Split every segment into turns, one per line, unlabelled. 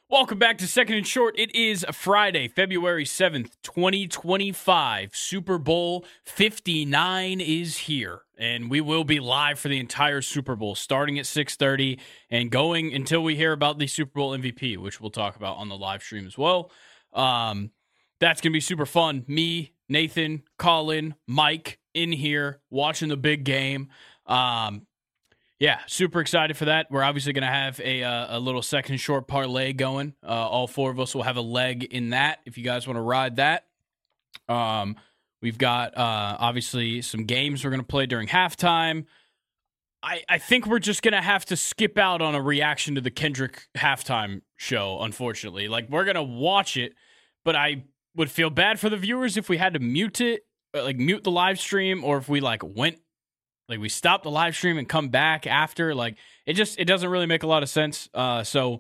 Welcome back to Second and Short. It is Friday, February 7th, 2025. Super Bowl 59 is here, and we will be live for the entire Super Bowl, starting at 6:30 and going until we hear about the Super Bowl MVP, which we'll talk about on the live stream as well. That's going to be super fun. Me, Nathan, Colin, Mike in here watching the big game. Yeah, super excited for that. We're obviously going to have a little Second Short parlay going. All four of us will have a leg in that if you guys want to ride that. We've got obviously some games we're going to play during halftime. I think we're just going to have to skip out on a reaction to the Kendrick halftime show, unfortunately. Like, we're going to watch it, but I would feel bad for the viewers if we had to mute it, like mute the live stream, or if we we stop the live stream and come back after. Like, it doesn't really make a lot of sense. So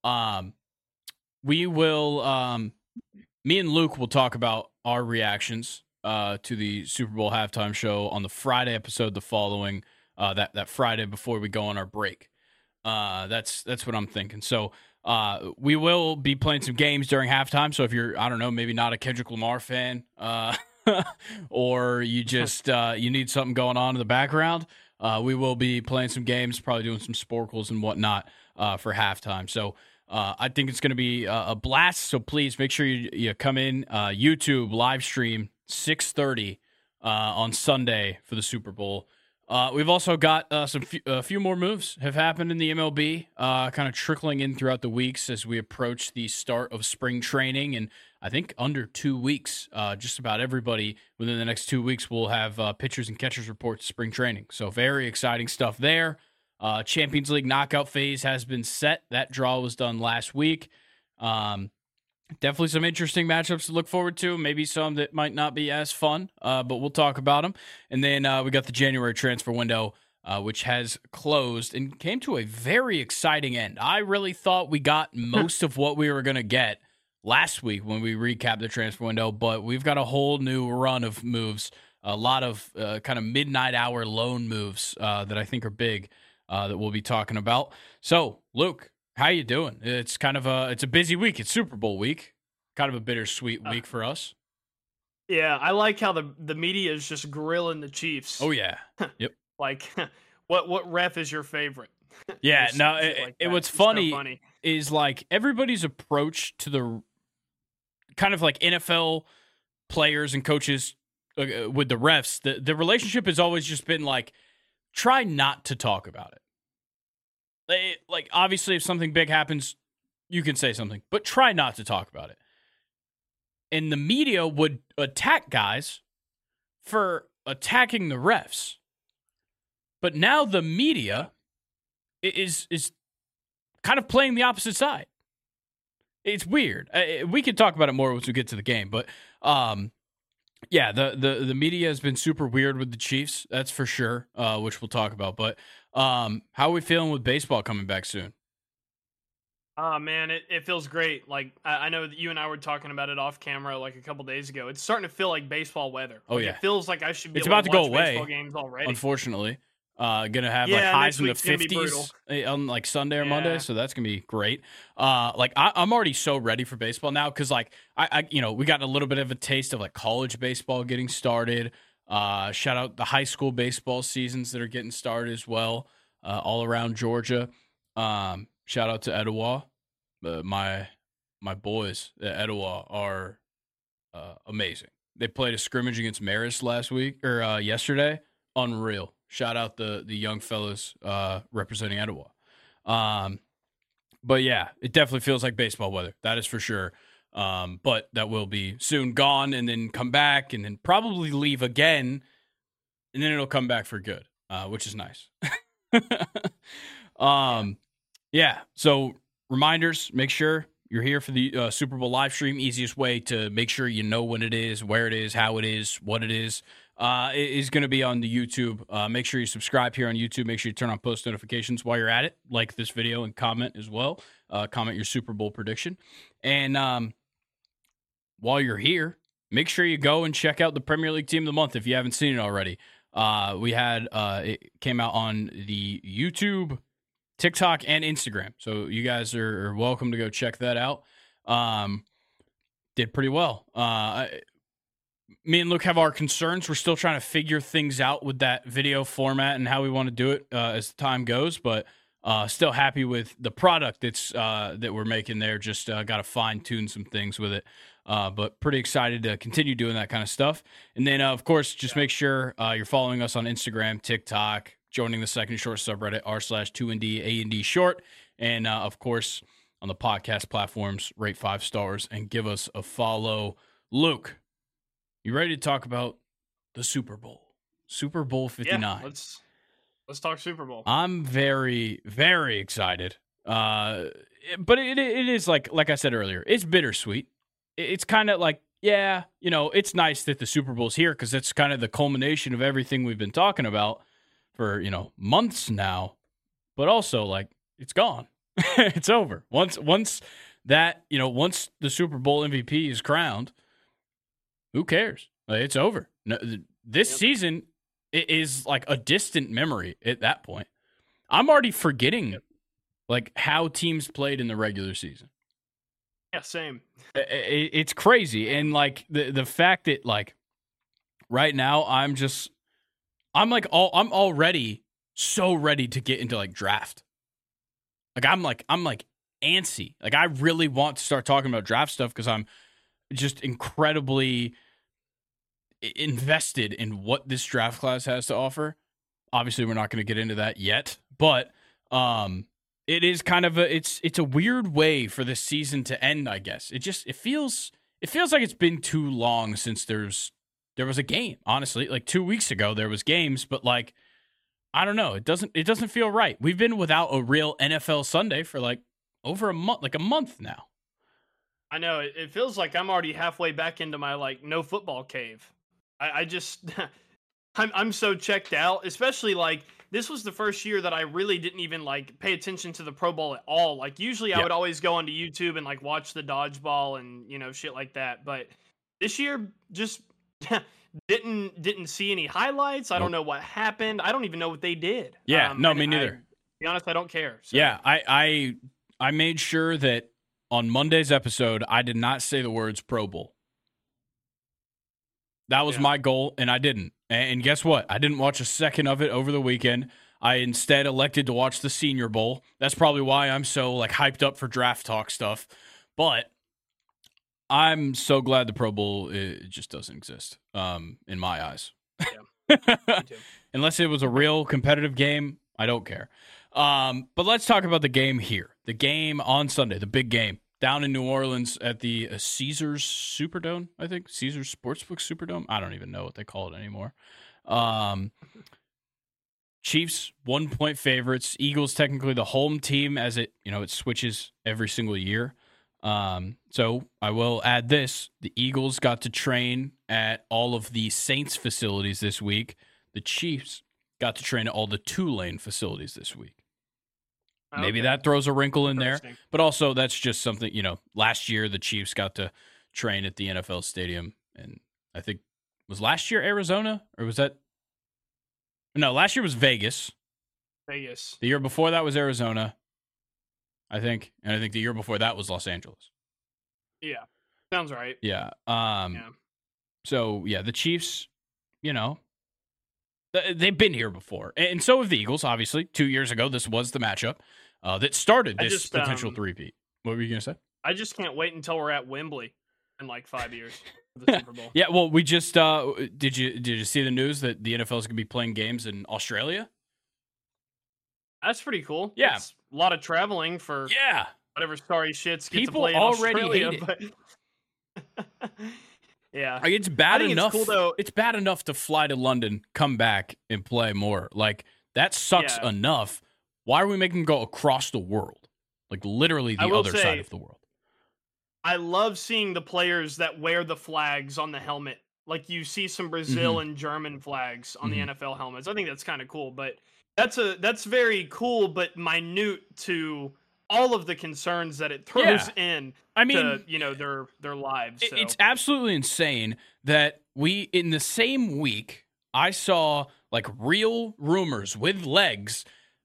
we will, me and Luke will talk about our reactions to the Super Bowl halftime show on the Friday episode, the following, that Friday before we go on our break. That's what I'm thinking. So we will be playing some games during halftime. So if you're, I don't know, maybe not a Kendrick Lamar fan, or you just you need something going on in the background, we will be playing some games, probably doing some sporkles and whatnot for halftime. So I think it's going to be a blast. So please make sure you come in. YouTube live stream 6:30 on Sunday for the Super Bowl. We've also got a few more moves have happened in the MLB, kind of trickling in throughout the weeks as we approach the start of spring training. And I think under 2 weeks, just about everybody within the next 2 weeks will have pitchers and catchers report to spring training. So very exciting stuff there. Champions League knockout phase has been set. That draw was done last week. Definitely some interesting matchups to look forward to. Maybe some that might not be as fun, but we'll talk about them. And then we got the January transfer window, which has closed and came to a very exciting end. I really thought we got most of what we were going to get last week when we recapped the transfer window, but we've got a whole new run of moves, a lot of kind of midnight hour loan moves that I think are big that we'll be talking about. So, Luke, how you doing? It's kind of it's a busy week. It's Super Bowl week, kind of a bittersweet week for us.
Yeah, I like how the media is just grilling the Chiefs.
Oh yeah, yep.
Like, what ref is your favorite?
Yeah, no. What's funny,
so funny
is like everybody's approach to the kind of like NFL players and coaches with the refs. The relationship has always just been like, try not to talk about it. Like, obviously, if something big happens, you can say something, but try not to talk about it. And the media would attack guys for attacking the refs. But now the media is kind of playing the opposite side. It's weird. We can talk about it more once we get to the game, but yeah, the media has been super weird with the Chiefs, that's for sure, which we'll talk about. But how are we feeling with baseball coming back soon?
Oh, man, it feels great. Like, I know that you and I were talking about it off camera like a couple days ago. It's starting to feel like baseball weather.
Oh,
like,
yeah.
It feels like I should be
it's
able
about to go
watch
away,
baseball games already.
Unfortunately. Gonna have like highs in the 50s on like Sunday or Monday, so that's gonna be great. I'm already so ready for baseball now because like I we got a little bit of a taste of like college baseball getting started. Shout out the high school baseball seasons that are getting started as well, all around Georgia. Shout out to Etowah. My boys at Etowah are amazing. They played a scrimmage against Marist yesterday. Unreal. Shout out the young fellas representing Etowah. But yeah, it definitely feels like baseball weather. That is for sure. But that will be soon gone and then come back and then probably leave again. And then it'll come back for good, which is nice. Yeah. So reminders, make sure you're here for the Super Bowl live stream. Easiest way to make sure you know when it is, where it is, how it is, what it is going to be on the YouTube. Make sure you subscribe here on YouTube. Make sure you turn on post notifications while you're at it. Like this video and comment as well. Comment your Super Bowl prediction. And while you're here, make sure you go and check out the Premier League Team of the Month if you haven't seen it already. We had it came out on the YouTube TikTok and Instagram. So you guys are welcome to go check that out. Did pretty well. Me and Luke have our concerns. We're still trying to figure things out with that video format and how we want to do it as the time goes, but still happy with the product that we're making there. Just got to fine tune some things with it. But pretty excited to continue doing that kind of stuff. And then, of course, just make sure you're following us on Instagram, TikTok, joining the Second Short subreddit, r/2ND, A&D short. And, of course, on the podcast platforms, rate 5 stars and give us a follow. Luke, you ready to talk about the Super Bowl? Super Bowl 59.
Yeah, let's talk Super Bowl.
I'm very, very excited. But it is like I said earlier, it's bittersweet. It's kind of like, yeah, it's nice that the Super Bowl's here because it's kind of the culmination of everything we've been talking about for, months now. But also, like, it's gone. It's over. Once the Super Bowl MVP is crowned, who cares? It's over. No, this season is like a distant memory at that point. I'm already forgetting like how teams played in the regular season.
Yeah, same.
It's crazy. And like the fact that like right now I'm already so ready to get into like draft. I'm antsy. Like I really want to start talking about draft stuff because I'm just incredibly invested in what this draft class has to offer. Obviously, we're not going to get into that yet, but it is kind of it's a weird way for this season to end, I guess. It feels like it's been too long since there was a game. Honestly, like 2 weeks ago there was games, but like I don't know, it doesn't feel right. We've been without a real NFL Sunday for like over a month now.
I know it feels like I'm already halfway back into my like no football cave. I just I'm so checked out, especially like this was the first year that I really didn't even like pay attention to the Pro Bowl at all. Like usually I would always go onto YouTube and like watch the dodgeball and shit like that. But this year just didn't see any highlights. I don't know what happened. I don't even know what they did.
Yeah, no, me neither.
To be honest, I don't care. So.
Yeah, I made sure that on Monday's episode I did not say the words Pro Bowl. That was my goal, and I didn't. And guess what? I didn't watch a second of it over the weekend. I instead elected to watch the Senior Bowl. That's probably why I'm so like hyped up for draft talk stuff. But I'm so glad the Pro Bowl it just doesn't exist in my eyes. Yeah. Unless it was a real competitive game, I don't care. But let's talk about the game here. The game on Sunday, the big game. Down in New Orleans at the Caesars Superdome, I think. Caesars Sportsbook Superdome. I don't even know what they call it anymore. Chiefs 1-point favorites. Eagles technically the home team as it switches every single year. So I will add this. The Eagles got to train at all of the Saints facilities this week. The Chiefs got to train at all the Tulane facilities this week. Maybe that throws a wrinkle in there, but also that's just something, last year the Chiefs got to train at the NFL stadium, and I think, was last year Arizona, or was that? No, last year was Vegas.
Vegas.
The year before that was Arizona, I think, and I think the year before that was Los Angeles.
Yeah, sounds right.
Yeah. So, yeah, the Chiefs, they've been here before, and so have the Eagles, obviously. 2 years ago, this was the matchup that started this potential three-peat. What were you going to say?
I just can't wait until we're at Wembley in like 5 years for the Super Bowl.
Yeah, well, we just did you see the news that the NFL is going to be playing games in Australia?
That's pretty cool.
Yeah,
it's a lot of traveling for whatever sorry shits get
people
to play in
already
Australia,
hate
it. Yeah,
like, it's bad enough.
It's cool, though.
It's bad enough to fly to London, come back, and play more. Like that sucks enough. Why are we making them go across the world? Like literally the other side of the world.
I love seeing the players that wear the flags on the helmet. Like you see some Brazil and German flags on the NFL helmets. I think that's kind of cool, but that's very cool, but minute to all of the concerns that it throws in. I mean, to, their lives. So.
It's absolutely insane that we, in the same week, I saw like real rumors with legs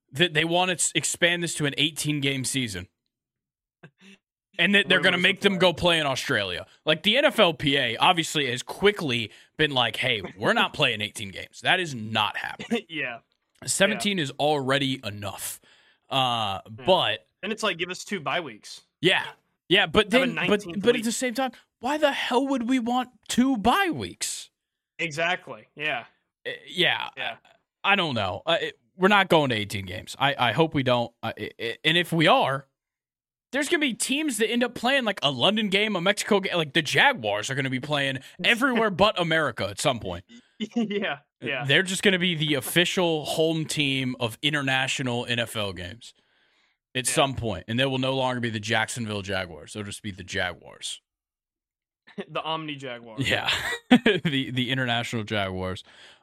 that they want to expand this to an 18-game season. And that they're going to make them go play in Australia. Like, the NFLPA obviously has quickly been like, hey, we're not playing 18 games. That is not happening.
Yeah.
17 is already enough. But
and it's like, give us 2 bye weeks.
Yeah. Yeah, but then but at the same time, why the hell would we want 2 bye weeks?
Exactly. Yeah.
Yeah. I don't know. We're not going to 18 games. I hope we don't. And if we are, there's going to be teams that end up playing like a London game, a Mexico game. Like the Jaguars are going to be playing everywhere but America at some point.
Yeah.
They're just going to be the official home team of international NFL games at some point. And they will no longer be the Jacksonville Jaguars. They'll just be the Jaguars.
The Omni Jaguars.
Yeah. the international Jaguars.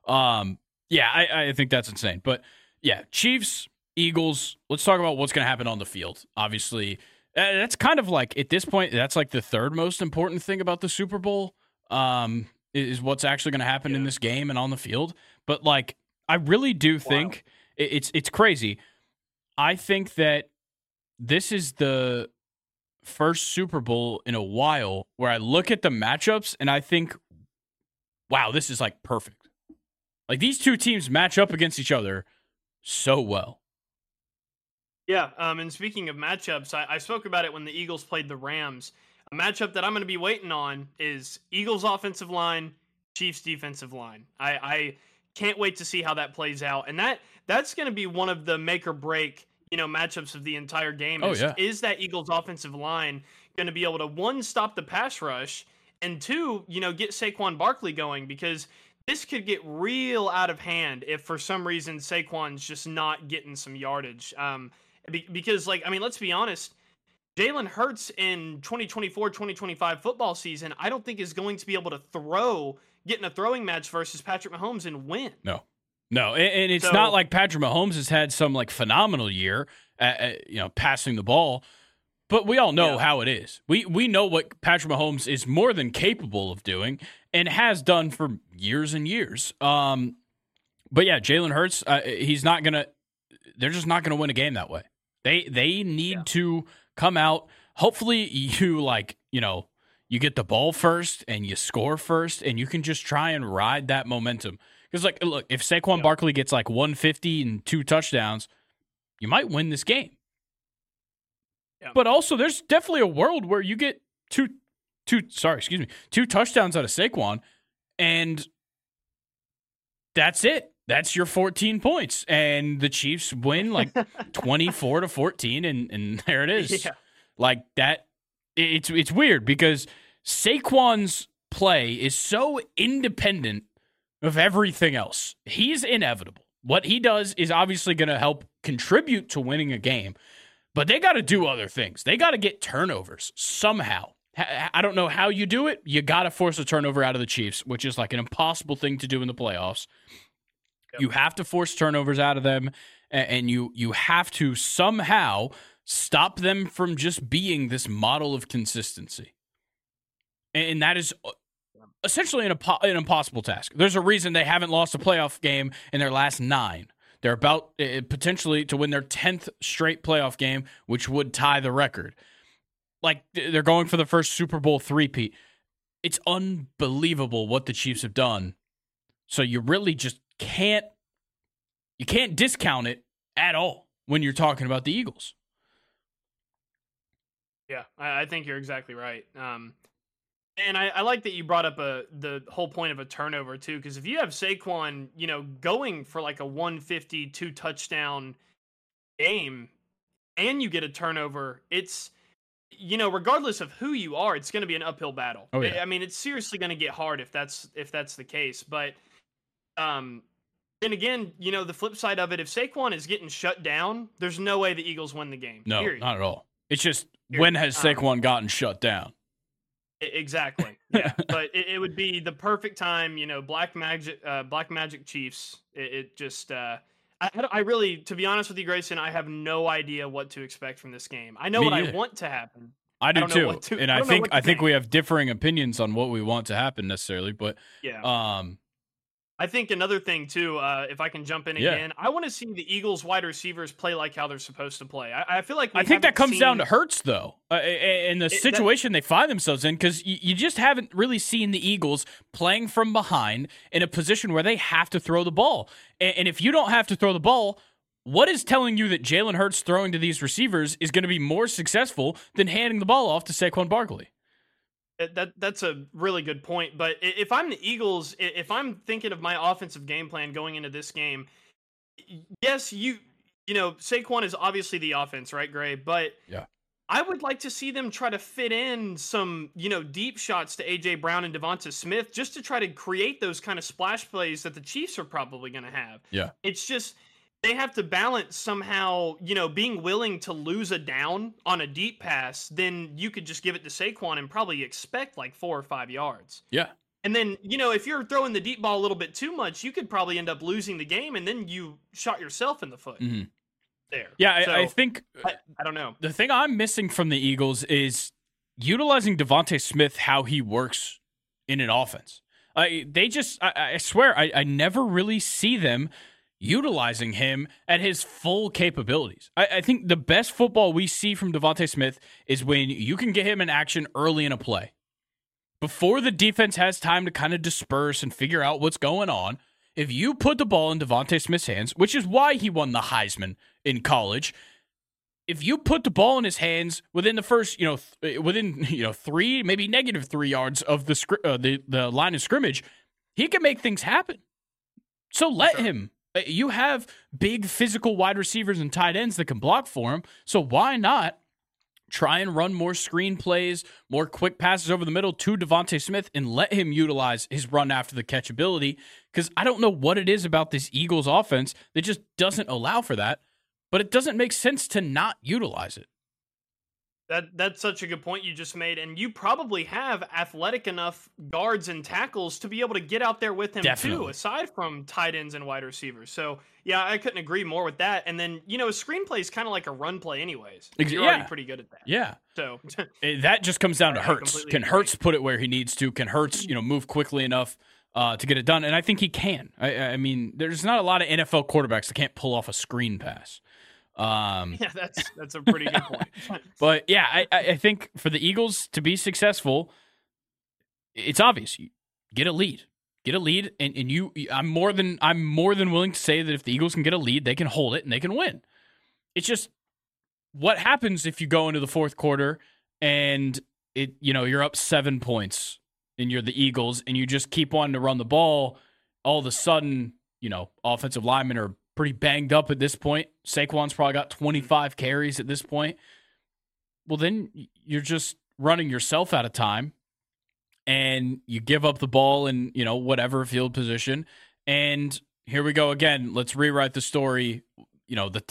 I think that's insane. But yeah, Chiefs, Eagles, let's talk about what's going to happen on the field. Obviously, that's kind of like, at this point, that's like the third most important thing about the Super Bowl, is what's actually going to happen in this game and on the field. But like, I really do think it's crazy. I think that this is the first Super Bowl in a while where I look at the matchups and I think, wow, this is like perfect. Like, these two teams match up against each other so well.
Yeah, and speaking of matchups, I spoke about it when the Eagles played the Rams. A matchup that I'm going to be waiting on is Eagles offensive line, Chiefs defensive line. I can't wait to see how that plays out. And that's going to be one of the make or break, matchups of the entire game. Is that Eagles offensive line going to be able to, 1, stop the pass rush, and 2, get Saquon Barkley going? Because this could get real out of hand if for some reason Saquon's just not getting some yardage. Because, let's be honest, Jalen Hurts in 2024-2025 football season, I don't think is going to be able to get in a throwing match versus Patrick Mahomes and win.
No. And it's not like Patrick Mahomes has had some like phenomenal year, passing the ball. But we all know how it is. We know what Patrick Mahomes is more than capable of doing and has done for years and years. But yeah, Jalen Hurts, they're just not gonna win a game that way. They need to come out. Hopefully you get the ball first and you score first and you can just try and ride that momentum. Because look, if Saquon Barkley gets like 150 and 2 touchdowns, you might win this game. But also, there's definitely a world where you get two touchdowns out of Saquon, and that's it. That's your 14 points, and the Chiefs win like 24-14, and there it is. Yeah. Like that, it's weird because Saquon's play is so independent of everything else. He's inevitable. What he does is obviously going to help contribute to winning a game. But they got to do other things. They got to get turnovers somehow. I don't know how you do it. You got to force a turnover out of the Chiefs, which is like an impossible thing to do in the playoffs. Yep. You have to force turnovers out of them, and you have to somehow stop them from just being this model of consistency. And that is essentially an impossible task. There's a reason they haven't lost a playoff game in their last 9. They're about potentially to win their 10th straight playoff game, which would tie the record. Like, they're going for the first Super Bowl three-peat. It's unbelievable what the Chiefs have done. So you really just can't discount it at all when you're talking about the Eagles.
Yeah, I think you're exactly right. And I like that you brought up the whole point of a turnover too, because if you have Saquon, going for like a 152 touchdown game, and you get a turnover, it's regardless of who you are, it's going to be an uphill battle.
Oh, yeah.
I mean, it's seriously going to get hard if that's the case. But then again, the flip side of it, if Saquon is getting shut down, there's no way the Eagles win the game.
No,
period.
Not at all. It's just when has Saquon gotten shut down?
Exactly. Yeah, but it would be the perfect time. Black Magic Chiefs. It just. I really, to be honest with you, Grayson, I have no idea what to expect from this game. I know what I want to happen.
I do too, and I think we have differing opinions on what we want to happen necessarily. But
yeah, I think another thing too, if I can jump in
Yeah.
again, I want to see the Eagles wide receivers play like how they're supposed to play. I feel like
I think that comes down to Hurts, though, and the situation they find themselves in, because you just haven't really seen the Eagles playing from behind in a position where they have to throw the ball. And if you don't have to throw the ball, what is telling you that Jalen Hurts throwing to these receivers is going to be more successful than handing the ball off to Saquon Barkley?
That's a really good point. But if I'm the Eagles, if I'm thinking of my offensive game plan going into this game, yes, you know, Saquon is obviously the offense, right, Gray? But
yeah,
I would like to see them try to fit in some, you know, deep shots to AJ Brown and Devonta Smith just to try to create those kind of splash plays that the Chiefs are probably going to have.
Yeah.
It's just they have to balance somehow, you know, being willing to lose a down on a deep pass. Then you could just give it to Saquon and probably expect like 4 or 5 yards.
Yeah.
And then, you know, if you're throwing the deep ball a little bit too much, you could probably end up losing the game, and then you shot yourself in the foot.
Mm-hmm.
There.
Yeah,
so,
I think
I don't know.
The thing I'm missing from the Eagles is utilizing Devonta Smith how he works in an offense. I swear, I never really see them utilizing him at his full capabilities. I think the best football we see from Devonta Smith is when you can get him in action early in a play. Before the defense has time to kind of disperse and figure out what's going on, if you put the ball in Devonta Smith's hands, which is why he won the Heisman in college, if you put the ball in his hands within the first, within 3, maybe -3 yards of the line of scrimmage, he can make things happen. So let him. You have big physical wide receivers and tight ends that can block for him. So why not try and run more screen plays, more quick passes over the middle to Devonta Smith, and let him utilize his run after the catch ability? Because I don't know what it is about this Eagles offense that just doesn't allow for that, but it doesn't make sense to not utilize it.
That's such a good point you just made, and you probably have athletic enough guards and tackles to be able to get out there with him too, aside from tight ends and wide receivers. So yeah, I couldn't agree more with that. And then, you know, a screenplay is kind of like a run play anyways. You're already pretty good at that.
Yeah.
So
that just comes down to Hurts. Can Hurts put it where he needs to? Can Hurts, move quickly enough to get it done? And I think he can. I mean, there's not a lot of NFL quarterbacks that can't pull off a screen pass.
Yeah, that's a pretty good point.
But yeah, I think for the Eagles to be successful, it's obvious. You get a lead, and I'm more than willing to say that if the Eagles can get a lead, they can hold it and they can win. It's just what happens if you go into the fourth quarter and you're up 7 points and you're the Eagles and you just keep wanting to run the ball. All of a sudden, offensive linemen are pretty banged up at this point. Saquon's probably got 25 carries at this point. Well, then you're just running yourself out of time, and you give up the ball in, whatever field position. And here we go again. Let's rewrite the story. The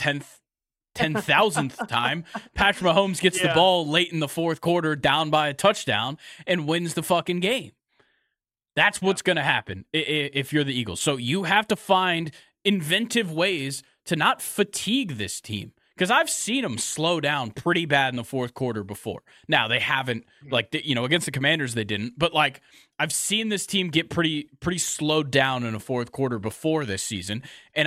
10,000th time, Patrick Mahomes gets the ball late in the fourth quarter, down by a touchdown, and wins the fucking game. That's what's going to happen if you're the Eagles. So you have to find inventive ways to not fatigue this team, because I've seen them slow down pretty bad in the fourth quarter before. Now they haven't, against the Commanders they didn't, but I've seen this team get pretty slowed down in a fourth quarter before this season, and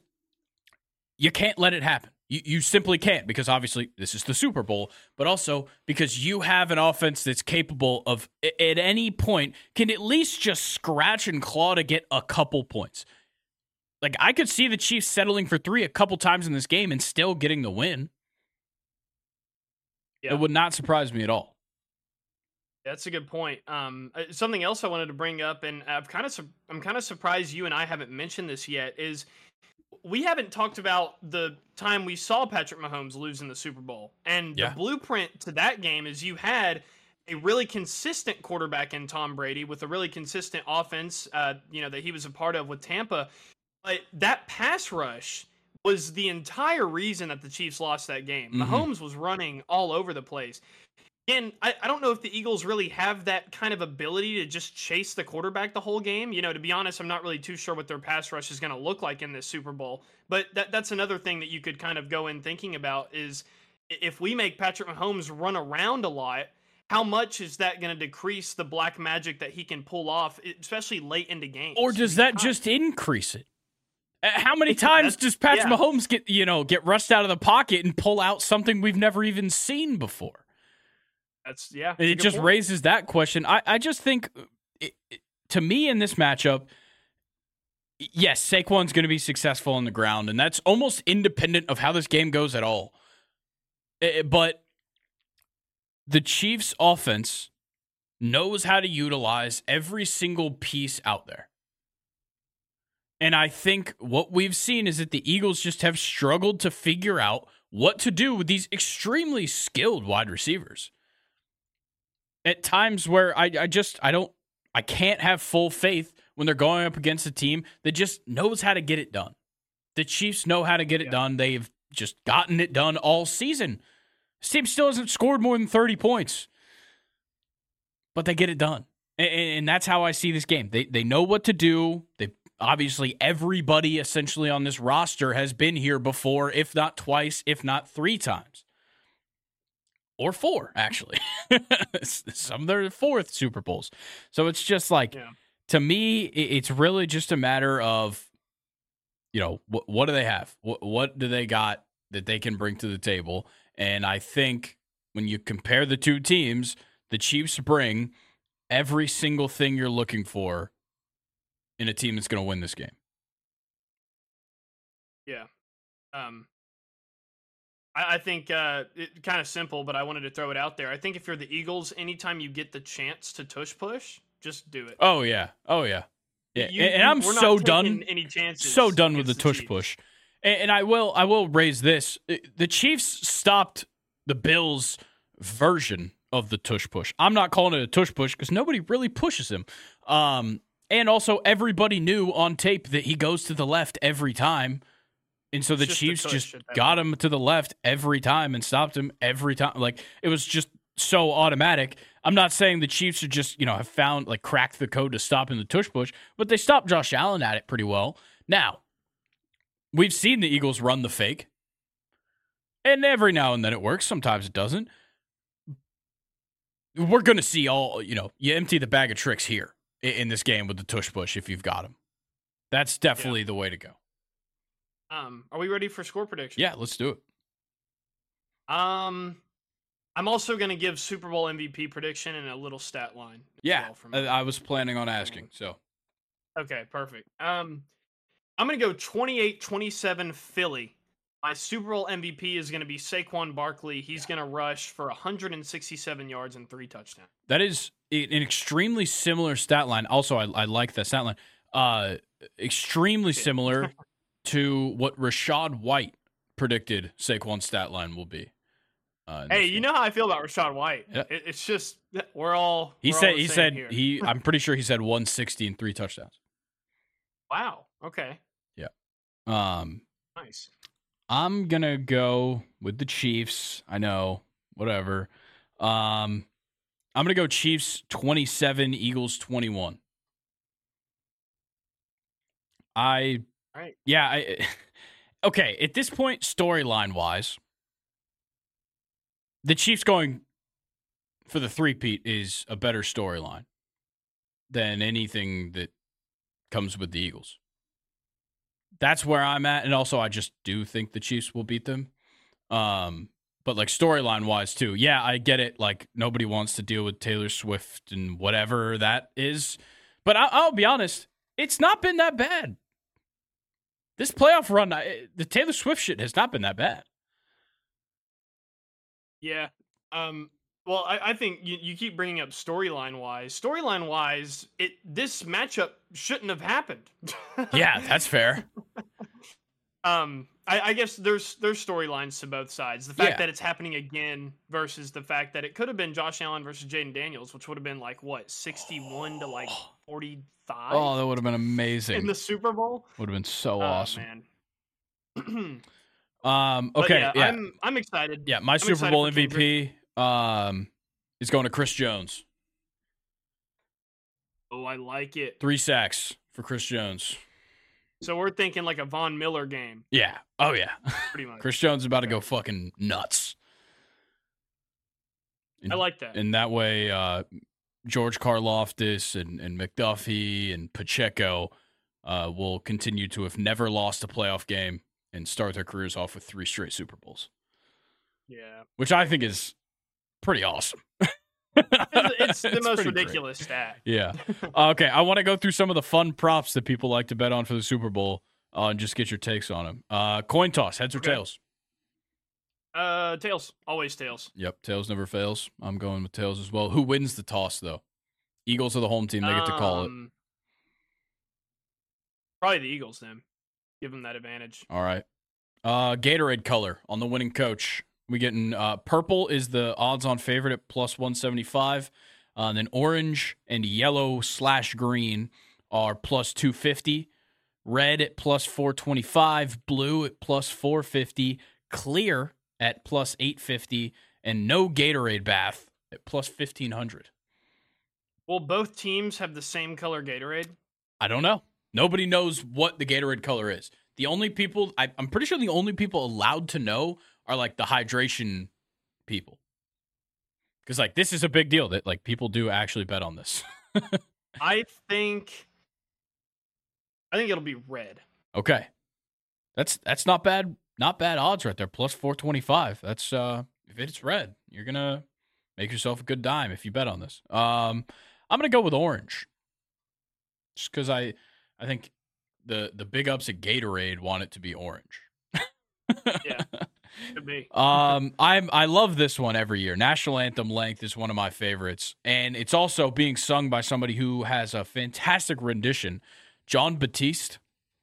you can't let it happen. You simply can't, because obviously this is the Super Bowl, but also because you have an offense that's capable of, at any point, can at least just scratch and claw to get a couple points. I could see the Chiefs settling for 3 a couple times in this game and still getting the win. Yeah. It would not surprise me at all.
That's a good point. Something else I wanted to bring up, and I'm kind of surprised you and I haven't mentioned this yet, is we haven't talked about the time we saw Patrick Mahomes lose in the Super Bowl. And the blueprint to that game is you had a really consistent quarterback in Tom Brady with a really consistent offense, that he was a part of with Tampa. But that pass rush was the entire reason that the Chiefs lost that game. Mm-hmm. Mahomes was running all over the place. And I don't know if the Eagles really have that kind of ability to just chase the quarterback the whole game. To be honest, I'm not really too sure what their pass rush is going to look like in this Super Bowl. But that's another thing that you could kind of go in thinking about is if we make Patrick Mahomes run around a lot how much is that going to decrease the black magic that he can pull off, especially late into games?
Or does that just increase it? How many times does Patrick Mahomes get rushed out of the pocket and pull out something we've never even seen before? It just raises that question. I just think, to me in this matchup, yes, Saquon's going to be successful on the ground, and that's almost independent of how this game goes at all. But the Chiefs' offense knows how to utilize every single piece out there. And I think what we've seen is that the Eagles just have struggled to figure out what to do with these extremely skilled wide receivers. At times where I can't have full faith when they're going up against a team that just knows how to get it done. The Chiefs know how to get it done. They've just gotten it done all season. This team still hasn't scored more than 30 points. But they get it done. And that's how I see this game. They know what to do. Obviously, everybody essentially on this roster has been here before, if not twice, if not 3 times. Or 4, actually. Some of their 4th Super Bowls. So it's just like, to me, it's really just a matter of, what do they have? What do they got that they can bring to the table? And I think when you compare the two teams, the Chiefs bring every single thing you're looking for in a team that's going to win this game.
Yeah. I think it's kind of simple, but I wanted to throw it out there. I think if you're the Eagles, anytime you get the chance to tush push, just do it.
Oh, yeah. And I'm so done.
Any chances
so done with the tush push. And I will raise this. The Chiefs stopped the Bills' version of the tush push. I'm not calling it a tush push because nobody really pushes him. And also, everybody knew on tape that he goes to the left every time. And so the Chiefs just got him to the left every time and stopped him every time. Like, it was just so automatic. I'm not saying the Chiefs are just, have found, cracked the code to stopping the tush push, but they stopped Josh Allen at it pretty well. Now, we've seen the Eagles run the fake. And every now and then it works. Sometimes it doesn't. We're going to see all, you empty the bag of tricks here in this game with the tush push if you've got them. That's definitely the way to go.
Are we ready for score prediction?
Yeah, let's do it.
I'm also going to give Super Bowl MVP prediction and a little stat line.
Yeah, I was planning on asking, so.
Okay, perfect. I'm going to go 28-27 Philly. My Super Bowl MVP is going to be Saquon Barkley. He's going to rush for 167 yards and 3 touchdowns.
That is an extremely similar stat line. Also, I like that stat line. Extremely similar to what Rachaad White predicted Saquon's stat line will be.
Hey, you know how I feel about Rachaad White. Yeah. It's just
He said I'm pretty sure he said 160 and 3 touchdowns.
Wow. Okay.
Yeah.
Nice.
I'm gonna go with the Chiefs. I know, whatever. I'm gonna go Chiefs 27, Eagles 21. Okay. At this point, storyline wise, the Chiefs going for the three-peat is a better storyline than anything that comes with the Eagles. That's where I'm at, and also I just do think the Chiefs will beat them. But storyline wise too, yeah, I get it. Nobody wants to deal with Taylor Swift and whatever that is. But I'll be honest, it's not been that bad. This playoff run, the Taylor Swift shit has not been that bad.
Yeah. Well, I think you keep bringing up storyline wise. Storyline wise, this matchup shouldn't have happened.
Yeah, that's fair.
I guess there's storylines to both sides. The fact that it's happening again versus the fact that it could have been Josh Allen versus Jaden Daniels, which would have been 61 to 45.
Oh, that would have been amazing
in the Super Bowl.
Would have been so awesome,
man.
Okay, yeah.
I'm excited.
Yeah, my Super Bowl MVP is going to Chris Jones.
Oh, I like it.
3 sacks for Chris Jones.
So we're thinking like a Von Miller game.
Yeah. Oh, yeah.
Pretty much.
Chris Jones is about to go fucking nuts.
I like that.
And that way, George Karlaftis and McDuffie and Pacheco will continue to have never lost a playoff game and start their careers off with 3 straight Super Bowls.
Yeah.
Which I think is pretty awesome.
It's the most ridiculous stat.
Yeah. Okay, I want to go through some of the fun props that people like to bet on for the Super Bowl and just get your takes on them. Coin toss, heads or tails?
Tails. Always tails.
Yep, tails never fails. I'm going with tails as well. Who wins the toss, though? Eagles are the home team. They get to call it.
Probably the Eagles, then. Give them that advantage.
All right. Gatorade color on the winning coach. We getting purple is the odds-on favorite at plus 175. Then orange and yellow/green are plus 250. Red at plus 425. Blue at plus 450. Clear at plus 850. And no Gatorade bath at plus 1500.
Will both teams have the same color Gatorade?
I don't know. Nobody knows what the Gatorade color is. The only people, I'm pretty sure the only people allowed to know are like the hydration people. Because like this is a big deal that like people do actually bet on this.
I think it'll be red.
Okay. That's not bad. Not bad odds right there. Plus 425. That's if it's red, you're gonna make yourself a good dime if you bet on this. I'm gonna go with orange. Just because I think the big ups at Gatorade want it to be orange.
Yeah. Could be.
I love this one every year. National Anthem length is one of my favorites, and it's also being sung by somebody who has a fantastic rendition. Jon Batiste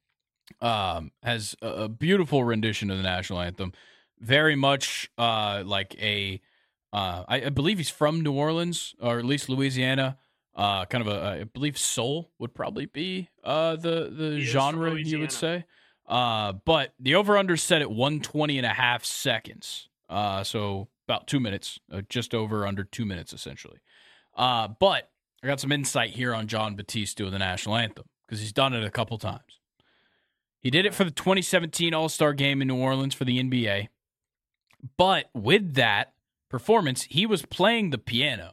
has a beautiful rendition of the National Anthem. Very much like a I believe he's from New Orleans or at least Louisiana. Kind of I believe soul would probably be the genre you would say. But the over-under set at 120 and a half seconds. So about 2 minutes, just over under 2 minutes, essentially. But I got some insight here on Jon Batiste doing the National Anthem because he's done it a couple times. He did it for the 2017 All-Star Game in New Orleans for the NBA. But with that performance, he was playing the piano.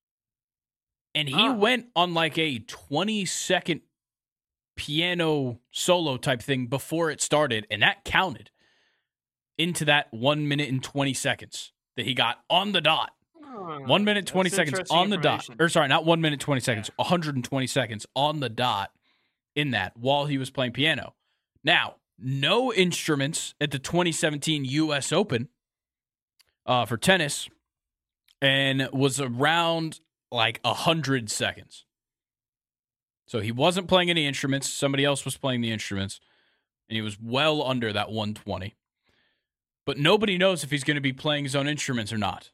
And he went on like a 20-second piano solo type thing before it started, and that counted into that 1 minute and 20 seconds that he got on the dot. 1 minute, 20 seconds on the dot. Or sorry, not 1 minute, 20 seconds, 120 seconds on the dot in that while he was playing piano. Now, no instruments at the 2017 U.S. Open for tennis, and was around like 100 seconds. So he wasn't playing any instruments. Somebody else was playing the instruments, and he was well under that 120. But nobody knows if he's going to be playing his own instruments or not,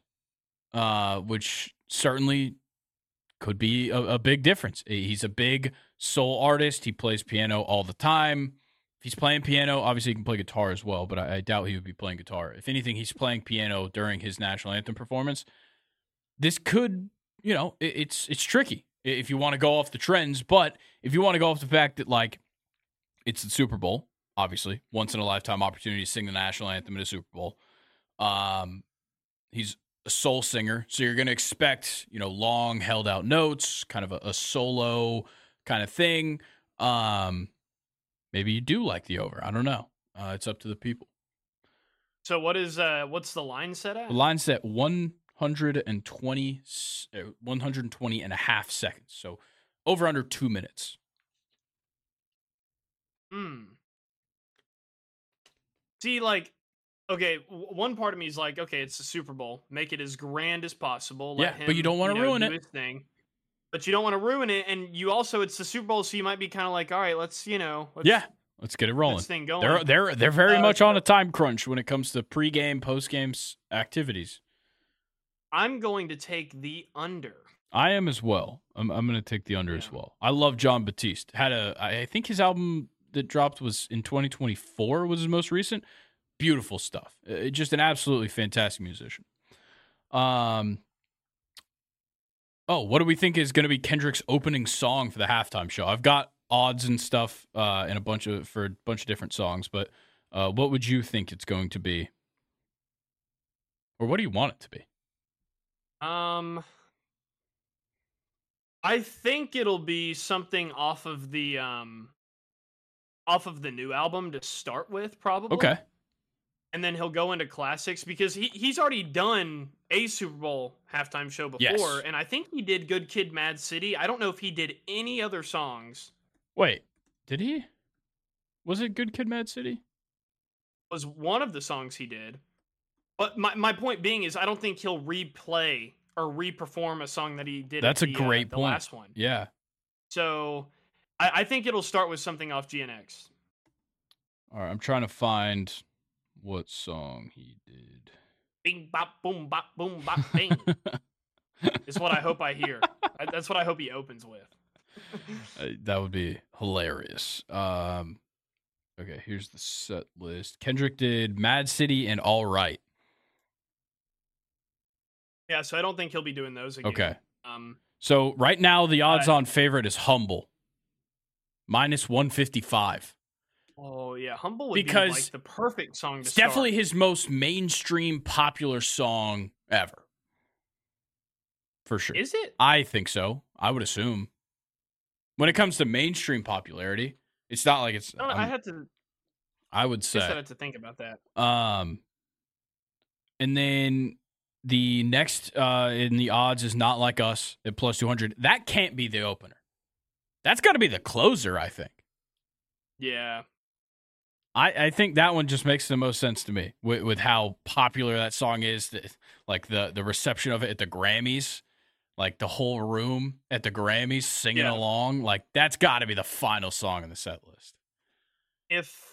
which certainly could be a big difference. He's a big soul artist. He plays piano all the time. If he's playing piano, obviously he can play guitar as well, but I doubt he would be playing guitar. If anything, he's playing piano during his national anthem performance. This could, it's tricky if you want to go off the trends, but if you want to go off the fact that, like, it's the Super Bowl, obviously, once-in-a-lifetime opportunity to sing the national anthem at a Super Bowl. He's a soul singer, so you're going to expect, long, held-out notes, kind of a solo kind of thing. Maybe you do like the over. I don't know. It's up to the people.
So what's the line set at?
The line set 120 and a half seconds. So over under 2 minutes.
See, like, okay, one part of me is like, okay, it's the Super Bowl. Make it as grand as possible. Let him,
but you don't want to ruin it.
His thing. But you don't want to ruin it, and you also, it's the Super Bowl, so you might be kind of like, all right, let's get it rolling.
This thing going. They're very much on a time crunch when it comes to pregame, postgame activities.
I'm going to take the under.
I am as well. I'm going to take the under as well. I love Jon Batiste. I think his album that dropped was in 2024 was his most recent. Beautiful stuff. Just an absolutely fantastic musician. What do we think is going to be Kendrick's opening song for the halftime show? I've got odds and stuff and a bunch of different songs, but what would you think it's going to be? Or what do you want it to be?
Um, I think it'll be something off of the new album to start with,
Okay.
probably. And then he'll go into classics because he's already done a Super Bowl halftime show before,
Yes.
and I think he did Good Kid, Mad City. I don't know if he did any other songs.
Wait, did he? Was it Good Kid, Mad City?
Was one of the songs he did. But my point being is I don't think he'll replay or reperform a song that he did
That's
at
a great
the
point.
last one.
Yeah.
So I think it'll start with something off GNX.
All right, I'm trying to find what song he did.
Bing bop boom bop boom bop bing. Is what I hope I hear. That's what I hope he opens with.
That would be hilarious. Okay, here's the set list. Kendrick did Mad City and All Right.
Yeah, so I don't think he'll be doing those again.
Okay. So right now the odds-on favorite is Humble. -155.
Oh yeah, Humble would
Because
be like the perfect song to
It's
start.
definitely his most mainstream popular song ever. For sure.
Is it?
I think so. I would assume. When it comes to mainstream popularity, it's not like it's.
I had to.
I would
I guess I
say.
had to think about that.
And then the next in the odds is Not Like Us at +200. That can't be the opener. That's got to be the closer, I think.
Yeah.
I think that one just makes the most sense to me with how popular that song is. Like the reception of it at the Grammys, like the whole room at the Grammys singing along. Like that's got to be the final song in the set list.
If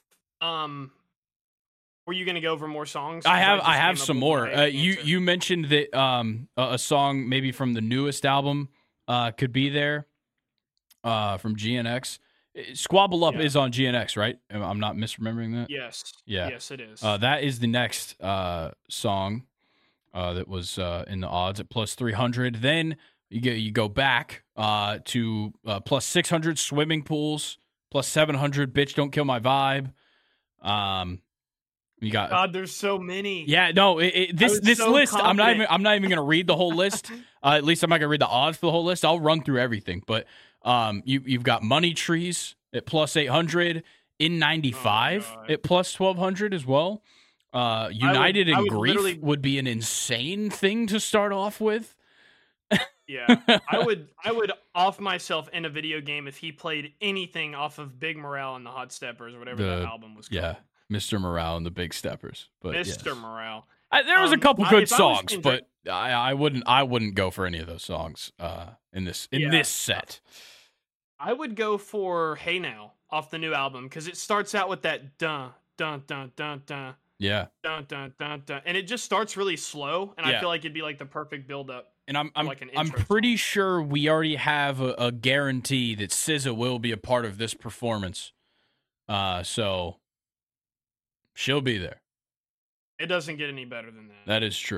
were you going to go over more songs?
I have some more. You mentioned that a song maybe from the newest album could be there from GNX. Squabble Up is on GNX, right? I'm not misremembering that.
Yes.
Yeah.
Yes, it is.
That is the next song that was in the odds at +300. Then you go back to +600 Swimming Pools, +700 Bitch Don't Kill My Vibe. You got
God, there's so many.
Yeah, no, this
so
list.
confident.
I'm not even gonna read the whole list. At least I'm not gonna read the odds for the whole list. I'll run through everything, but you've got Money Trees at +800, N95 at +1200 as well. United and Grief would be an insane thing to start off with.
Yeah, I would off myself in a video game if he played anything off of Big Morale and the Hot Steppers or whatever that album was called.
Yeah, Mr. Morale and the Big Steppers. But
Mr. Morale.
There was a couple good songs, but I wouldn't go for any of those songs in this set.
I would go for Hey Now off the new album because it starts out with that dun dun dun dun dun.
Yeah.
Dun dun dun dun, and it just starts really slow, and I feel like it'd be like the perfect build up.
And I'm pretty sure we already have a guarantee that SZA will be a part of this performance. So she'll be there.
It doesn't get any better than that.
That is true.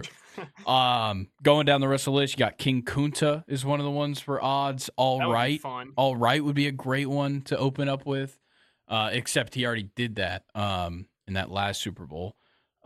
Going down the rest of the list, you got King Kunta is one of the ones for odds. All Right. All Right would be a great one to open up with. Except he already did that in that last Super Bowl.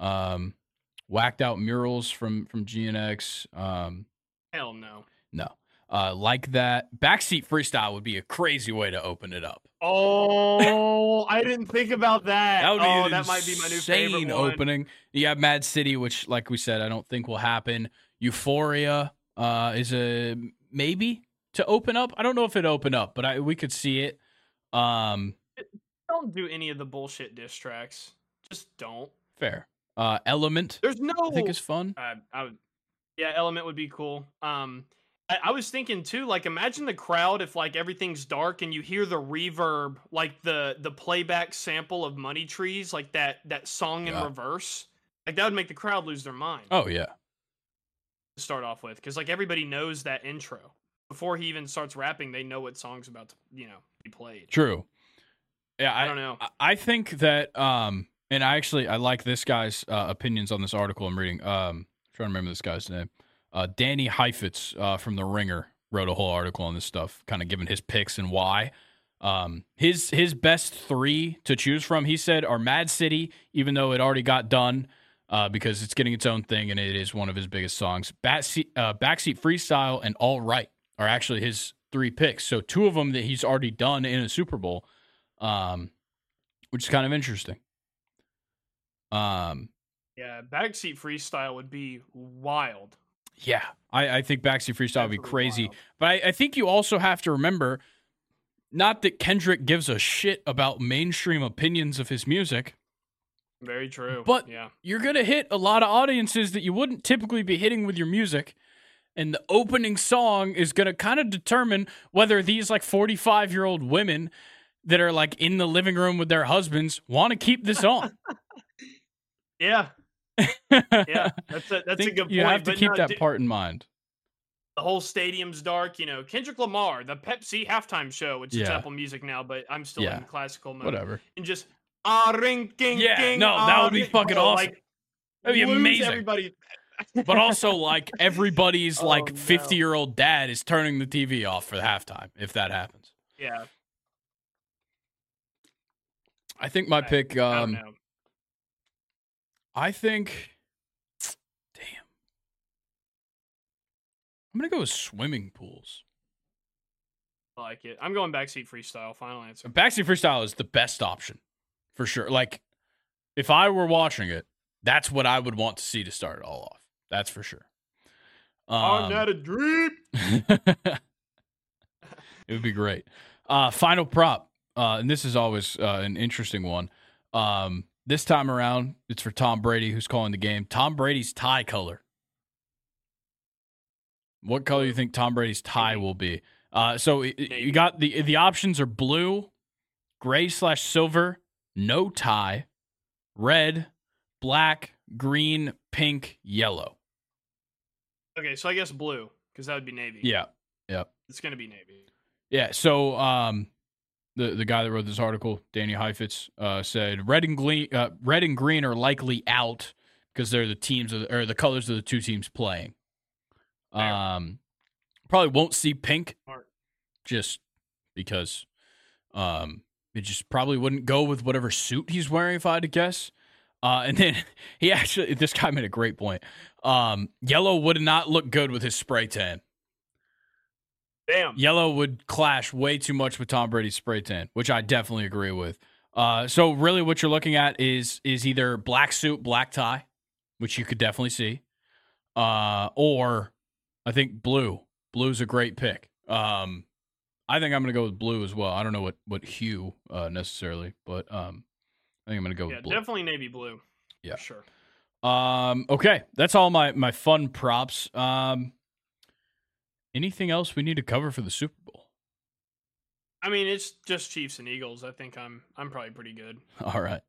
Whacked Out Murals from GNX.
Hell no.
No. Like That. Backseat Freestyle would be a crazy way to open it up.
Oh, I didn't think about that.
That would be
that might be my new favorite one.
opening. You have Mad City, which, like we said, I don't think will happen. Euphoria is a maybe to open up. I don't know if it opened up, but we could see it.
Don't do any of the bullshit diss tracks. Just don't.
Fair. Element.
There's no.
I think is fun.
Yeah, Element would be cool. I was thinking too, like imagine the crowd if like everything's dark and you hear the reverb, like the playback sample of Money Trees, like that song in reverse. Like that would make the crowd lose their mind.
Oh yeah.
To start off with, because like everybody knows that intro before he even starts rapping. They know what song's about to be played.
True. Yeah,
I don't know.
I think that and I like this guy's opinions on this article I'm reading. Trying to remember this guy's name. Danny Heifetz from The Ringer wrote a whole article on this stuff, kind of giving his picks and why. His best three to choose from, he said, are Mad City, even though it already got done. because it's getting its own thing and it is one of his biggest songs. Backseat Freestyle and All Right are actually his 3 picks. So 2 of them that he's already done in a Super Bowl, which is kind of interesting.
Yeah, Backseat Freestyle would be wild.
Yeah, I think Backseat Freestyle would be crazy.
Wild.
But I think you also have to remember, not that Kendrick gives a shit about mainstream opinions of his music.
Very true.
But
yeah,
you're going to hit a lot of audiences that you wouldn't typically be hitting with your music. And the opening song is going to kind of determine whether these like 45-year-old women that are like in the living room with their husbands want to keep this on.
Yeah. Yeah, that's a good point.
You have to keep that part in mind.
The whole stadium's dark, you know. Kendrick Lamar, the Pepsi halftime show, which is Apple Music now, but I'm still in classical mode.
Whatever.
And just ring, king,
that would be fucking awesome.
Like,
that'd be amazing.
Everybody.
But also, like, everybody's 50-year-old dad is turning the TV off for the halftime if that happens.
Yeah.
I think my pick.
I don't know.
I think, damn, I'm going to go with swimming pools.
I like it. I'm going Backseat Freestyle, final answer.
Backseat Freestyle is the best option, for sure. Like, if I were watching it, that's what I would want to see to start it all off. That's for sure.
I'm not a dream.
It would be great. Final prop, and this is always an interesting one. This time around, it's for Tom Brady, who's calling the game. Tom Brady's tie color. What color do you think Tom Brady's tie will be? So you got the options are blue, gray/silver, no tie, red, black, green, pink, yellow.
Okay, so I guess blue, because that would be navy.
Yeah.
It's going to be navy.
Yeah, so the guy that wrote this article, Danny Heifetz, said red and green are likely out because they're the teams or the colors of the 2 teams playing. Probably won't see pink, just because it just probably wouldn't go with whatever suit he's wearing, if I had to guess. And then this guy made a great point. Yellow would not look good with his spray tan.
Damn.
Yellow would clash way too much with Tom Brady's spray tan, which I definitely agree with. So really what you're looking at is either black suit, black tie, which you could definitely see, or I think blue. Blue's a great pick. I think I'm going to go with blue as well. I don't know what hue necessarily, but I think I'm going to go with blue.
Definitely navy blue.
Yeah.
For sure.
Okay, that's all my fun props. Anything else we need to cover for the Super Bowl?
I mean, it's just Chiefs and Eagles. I think I'm probably pretty good.
All right.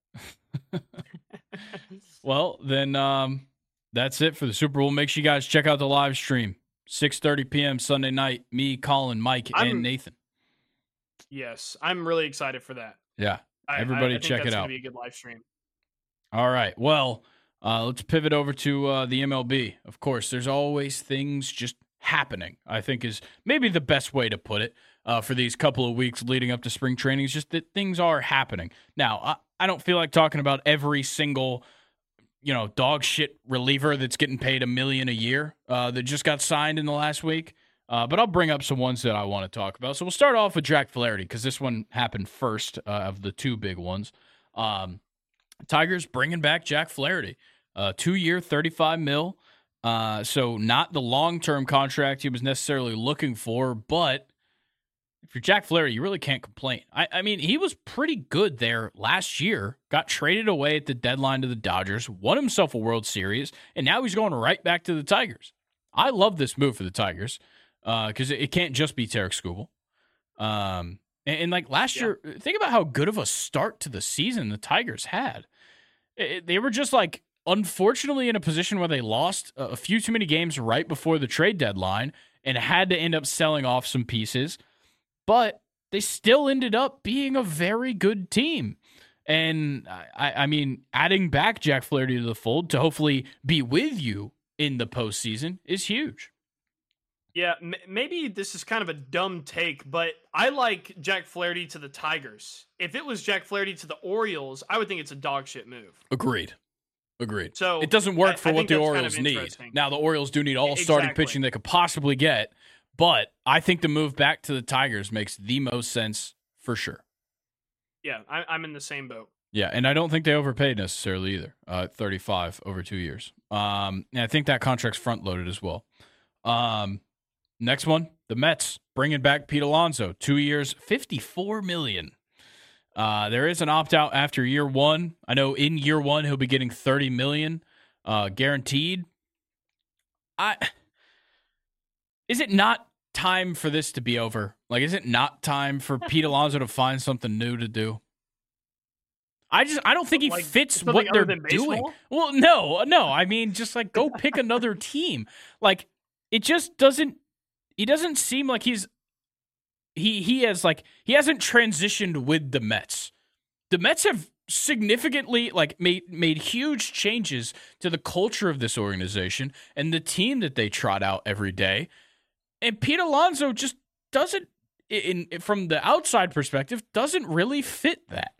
Well, then that's it for the Super Bowl. Make sure you guys check out the live stream. 6:30 p.m. Sunday night. Me, Colin, Mike, and Nathan.
Yes, I'm really excited for that.
Yeah, everybody check it out.
It's going to be a good live stream.
All right. Well, let's pivot over to the MLB. Of course, there's always things just happening, I think is maybe the best way to put it for these couple of weeks leading up to spring training. Is just that things are happening. Now, I don't feel like talking about every single, dog shit reliever that's getting paid $1 million a year that just got signed in the last week. But I'll bring up some ones that I want to talk about. So we'll start off with Jack Flaherty because this one happened first of the 2 big ones. Tigers bringing back Jack Flaherty, 2-year, $35 million. So not the long-term contract he was necessarily looking for, but if you're Jack Flaherty, you really can't complain. I mean, he was pretty good there last year, got traded away at the deadline to the Dodgers, won himself a World Series, and now he's going right back to the Tigers. I love this move for the Tigers because it can't just be Tarek Skubal. And like last year, think about how good of a start to the season the Tigers had. They were just like, unfortunately, in a position where they lost a few too many games right before the trade deadline and had to end up selling off some pieces, but they still ended up being a very good team. And I mean, adding back Jack Flaherty to the fold to hopefully be with you in the postseason is huge.
Yeah, maybe this is kind of a dumb take, but I like Jack Flaherty to the Tigers. If it was Jack Flaherty to the Orioles, I would think it's a dog shit move.
Agreed. Agreed.
So
it doesn't work for
I
what
think
the
that's kind
Orioles
of
need.
interesting.
Now, the Orioles do need all starting
Exactly.
pitching they could possibly get, but I think the move back to the Tigers makes the most sense for sure.
Yeah, I'm in the same boat.
Yeah, and I don't think they overpaid necessarily either. 35 over 2 years. And I think that contract's front loaded as well. Next one, the Mets bringing back Pete Alonso, 2 years, $54 million. There is an opt out after year one. I know in year one he'll be getting $30 million guaranteed. Is it not time for this to be over? Like, is it not time for Pete Alonso to find something new to do? I don't think he fits what they're doing. Well, no. I mean, just like go pick another team. Like, it just doesn't. He doesn't seem like he hasn't transitioned with the Mets. The Mets have significantly made huge changes to the culture of this organization and the team that they trot out every day. And Pete Alonso just doesn't, from the outside perspective, doesn't really fit that.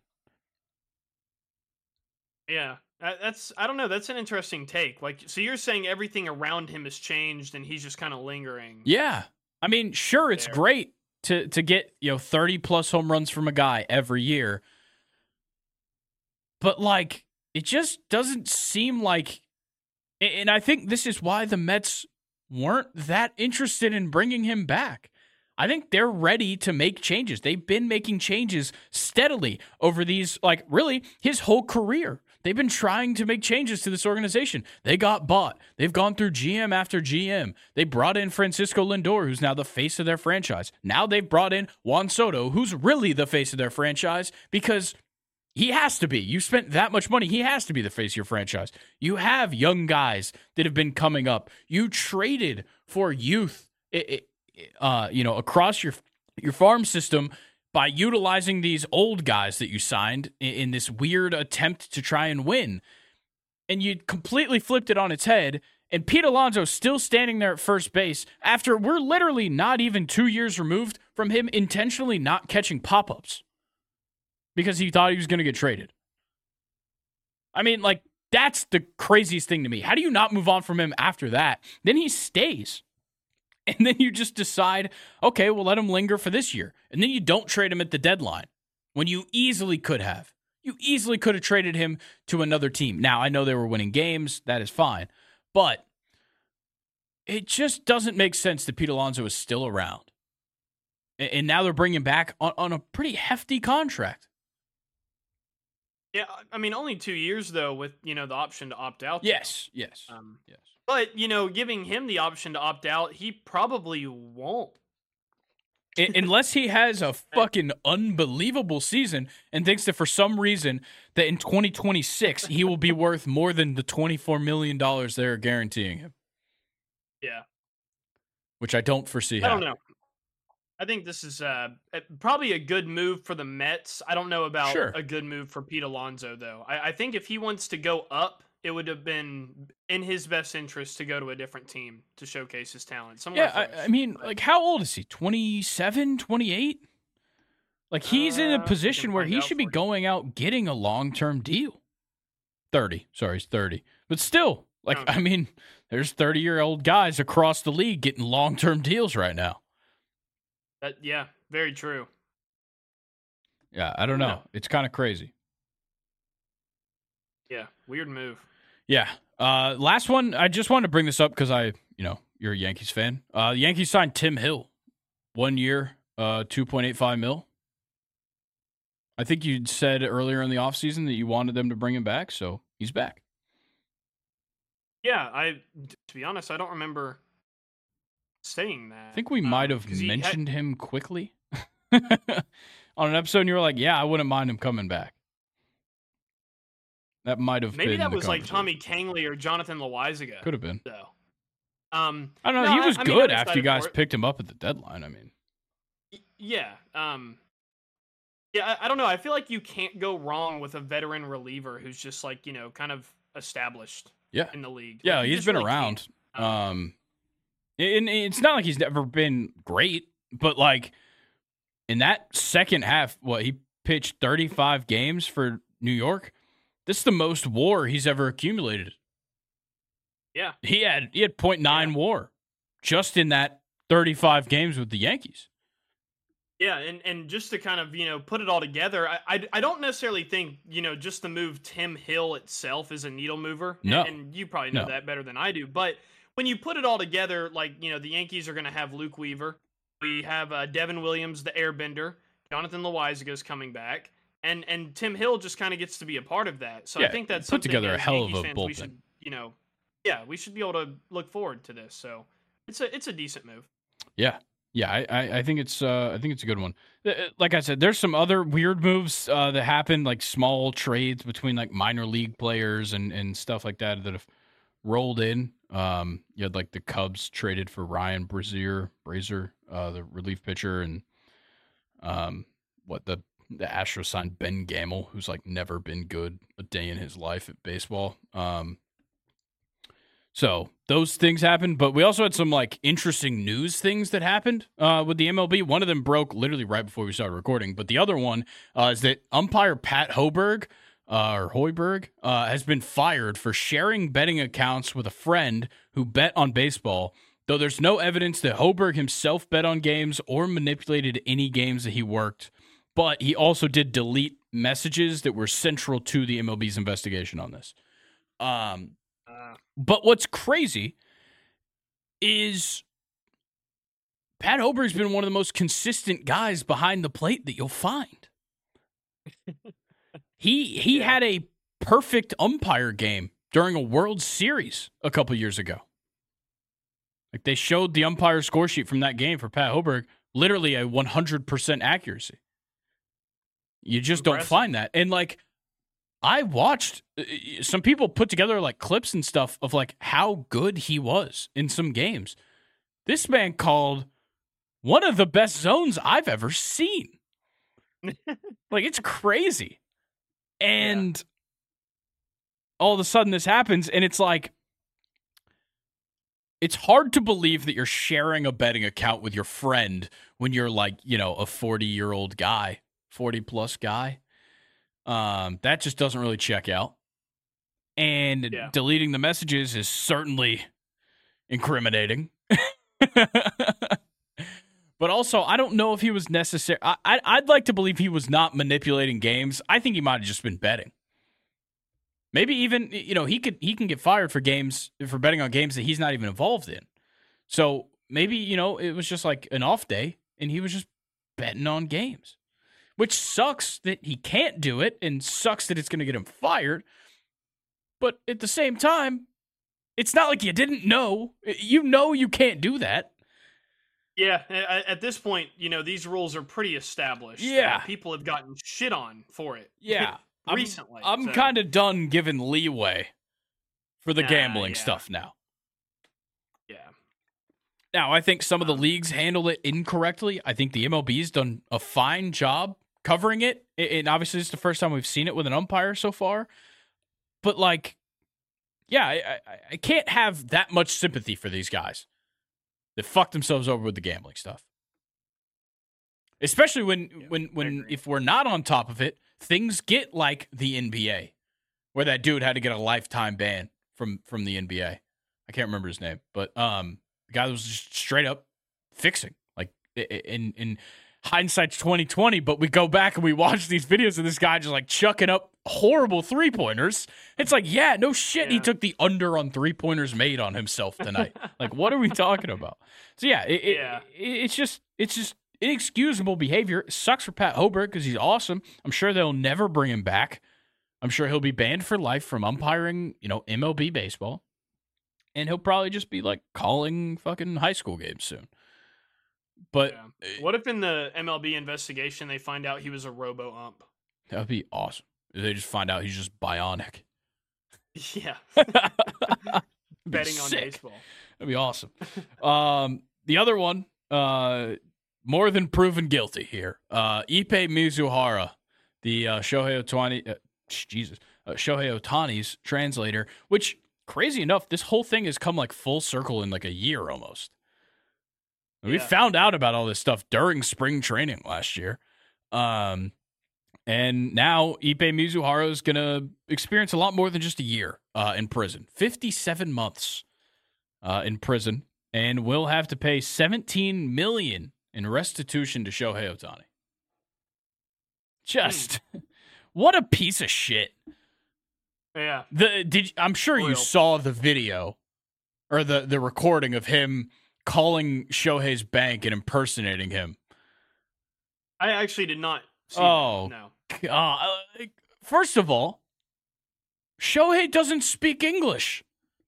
Yeah, I don't know. That's an interesting take. Like, so you're saying everything around him has changed and he's just kind of lingering.
Yeah. I mean, sure, it's great to get, 30 plus home runs from a guy every year. But like, it just doesn't seem like, and I think this is why the Mets weren't that interested in bringing him back. I think they're ready to make changes. They've been making changes steadily over these, really his whole career. They've been trying to make changes to this organization. They got bought. They've gone through GM after GM. They brought in Francisco Lindor, who's now the face of their franchise. Now they've brought in Juan Soto, who's really the face of their franchise because he has to be. You spent that much money. He has to be the face of your franchise. You have young guys that have been coming up. You traded for youth, across your farm system by utilizing these old guys that you signed in this weird attempt to try and win. And you completely flipped it on its head. And Pete Alonso still standing there at first base after we're literally not even 2 years removed from him intentionally not catching pop-ups because he thought he was going to get traded. I mean, that's the craziest thing to me. How do you not move on from him after that? Then he stays. And then you just decide, okay, we'll let him linger for this year. And then you don't trade him at the deadline when you easily could have. You easily could have traded him to another team. Now, I know they were winning games. That is fine. But it just doesn't make sense that Pete Alonso is still around. And now they're bringing him back on a pretty hefty contract.
Yeah, I mean, only 2 years, though, with, the option to opt out.
Yes.
But, giving him the option to opt out, he probably won't.
Unless he has a fucking unbelievable season and thinks that for some reason that in 2026 he will be worth more than the $24 million they're guaranteeing him.
Yeah.
Which I don't foresee happening.
I don't know. I think this is probably a good move for the Mets. I don't know about a good move for Pete Alonso, though. I think if he wants to go up, it would have been in his best interest to go to a different team to showcase his talent.
I mean, how old is he? 27, 28? He's in a position where he should be going out getting a long-term deal. 30. Sorry, he's 30. But still, I mean, there's 30-year-old guys across the league getting long-term deals right now.
Yeah, very true.
Yeah, I don't know. It's kind of crazy.
Yeah, weird move.
Yeah. Last one, I just wanted to bring this up because you're a Yankees fan. The Yankees signed Tim Hill. 1 year, $2.85 million. I think you said earlier in the offseason that you wanted them to bring him back, so he's back.
Yeah, to be honest, I don't remember saying that.
I think we might have mentioned him quickly on an episode, and you were like, yeah, I wouldn't mind him coming back. That might have been.
Maybe that was like Tommy Kangley or Jonathan Loaizaga.
Could have been.
So,
I don't know. He was good after you guys picked him up at the deadline. I mean,
yeah. Yeah, I don't know. I feel like you can't go wrong with a veteran reliever who's just kind of established in the league.
Yeah, he's been around. And it's not like he's never been great, but in that second half, he pitched 35 games for New York. This is the most WAR he's ever accumulated.
Yeah.
He had 0.9 WAR just in that 35 games with the Yankees.
Yeah, and just to kind of, put it all together, I don't necessarily think, just the move Tim Hill itself is a needle mover.
No.
And you probably know that better than I do. But when you put it all together, like, the Yankees are going to have Luke Weaver. We have Devin Williams, the airbender. Jonathan Loaisiga's coming back. And Tim Hill just kind of gets to be a part of that. So I think that's
put together a hell of a bullpen.
We should, we should be able to look forward to this. So it's a decent move.
Yeah. Yeah, I think it's a good one. Like I said, there's some other weird moves that happen, like small trades between like minor league players and stuff like that have rolled in. You had like the Cubs traded for Ryan Brazier, the relief pitcher, and the Astros signed Ben Gamel, who's like never been good a day in his life at baseball. So those things happened, but we also had some like interesting news things that happened with the MLB. One of them broke literally right before we started recording, but the other one is that umpire Pat Hoiberg has been fired for sharing betting accounts with a friend who bet on baseball, though there's no evidence that Hoiberg himself bet on games or manipulated any games that he worked. But he also did delete messages that were central to the MLB's investigation on this. But what's crazy is Pat Hoiberg's been one of the most consistent guys behind the plate that you'll find. He had a perfect umpire game during a World Series a couple years ago. Like they showed the umpire score sheet from that game for Pat Hoiberg, literally a 100% accuracy. You just don't find that. And like I watched some people put together like clips and stuff of like how good he was in some games. This man called one of the best zones I've ever seen. Like it's crazy. And all of a sudden this happens and it's like, it's hard to believe that you're sharing a betting account with your friend when you're like, a 40-year-old guy, 40-plus guy. That just doesn't really check out. And deleting the messages is certainly incriminating. But also, I don't know if he was necessary. I'd like to believe he was not manipulating games. I think he might have just been betting. Maybe even, he can get fired for betting on games that he's not even involved in. So maybe, it was just like an off day and he was just betting on games. Which sucks that he can't do it and sucks that it's going to get him fired. But at the same time, it's not like you didn't know. You can't do that. Yeah,
at this point, these rules are pretty established.
Yeah.
People have gotten shit on for it.
Yeah.
Recently.
I'm kind of done giving leeway for the gambling stuff now.
Yeah.
Now, I think some of the leagues handle it incorrectly. I think the MLB's done a fine job covering it, and obviously it's the first time we've seen it with an umpire so far. But like, I can't have that much sympathy for these guys that fuck themselves over with the gambling stuff. Especially when if we're not on top of it, things get like the NBA, where that dude had to get a lifetime ban from the NBA. I can't remember his name, but the guy was just straight up fixing. Like in hindsight's 2020, but we go back and we watch these videos of this guy just like chucking up horrible 3-pointers. It's like, no shit. He took the under on 3-pointers made on himself tonight. Like, what are we talking about? So it's just inexcusable behavior. It sucks for Pat Hoiberg because he's awesome. I'm sure they'll never bring him back. I'm sure he'll be banned for life from umpiring, MLB baseball. And he'll probably just be like calling fucking high school games soon. But
what if in the MLB investigation they find out he was a robo-ump?
That would be awesome. If they just find out he's just bionic.
Yeah. Betting on baseball.
That'd be awesome. The other one, more than proven guilty here. Ippei Mizuhara, the Shohei Ohtani's translator, which, crazy enough, this whole thing has come like full circle in like a year almost. We found out about all this stuff during spring training last year. And And now Ipe Mizuhara is going to experience a lot more than just a year in prison. 57 months in prison, and will have to pay $17 million in restitution to Shohei Ohtani. Just what a piece of shit.
Yeah.
I'm sure you saw the video or the recording of him calling Shohei's bank and impersonating him.
I actually did not see that. No.
First of all, Shohei doesn't speak English.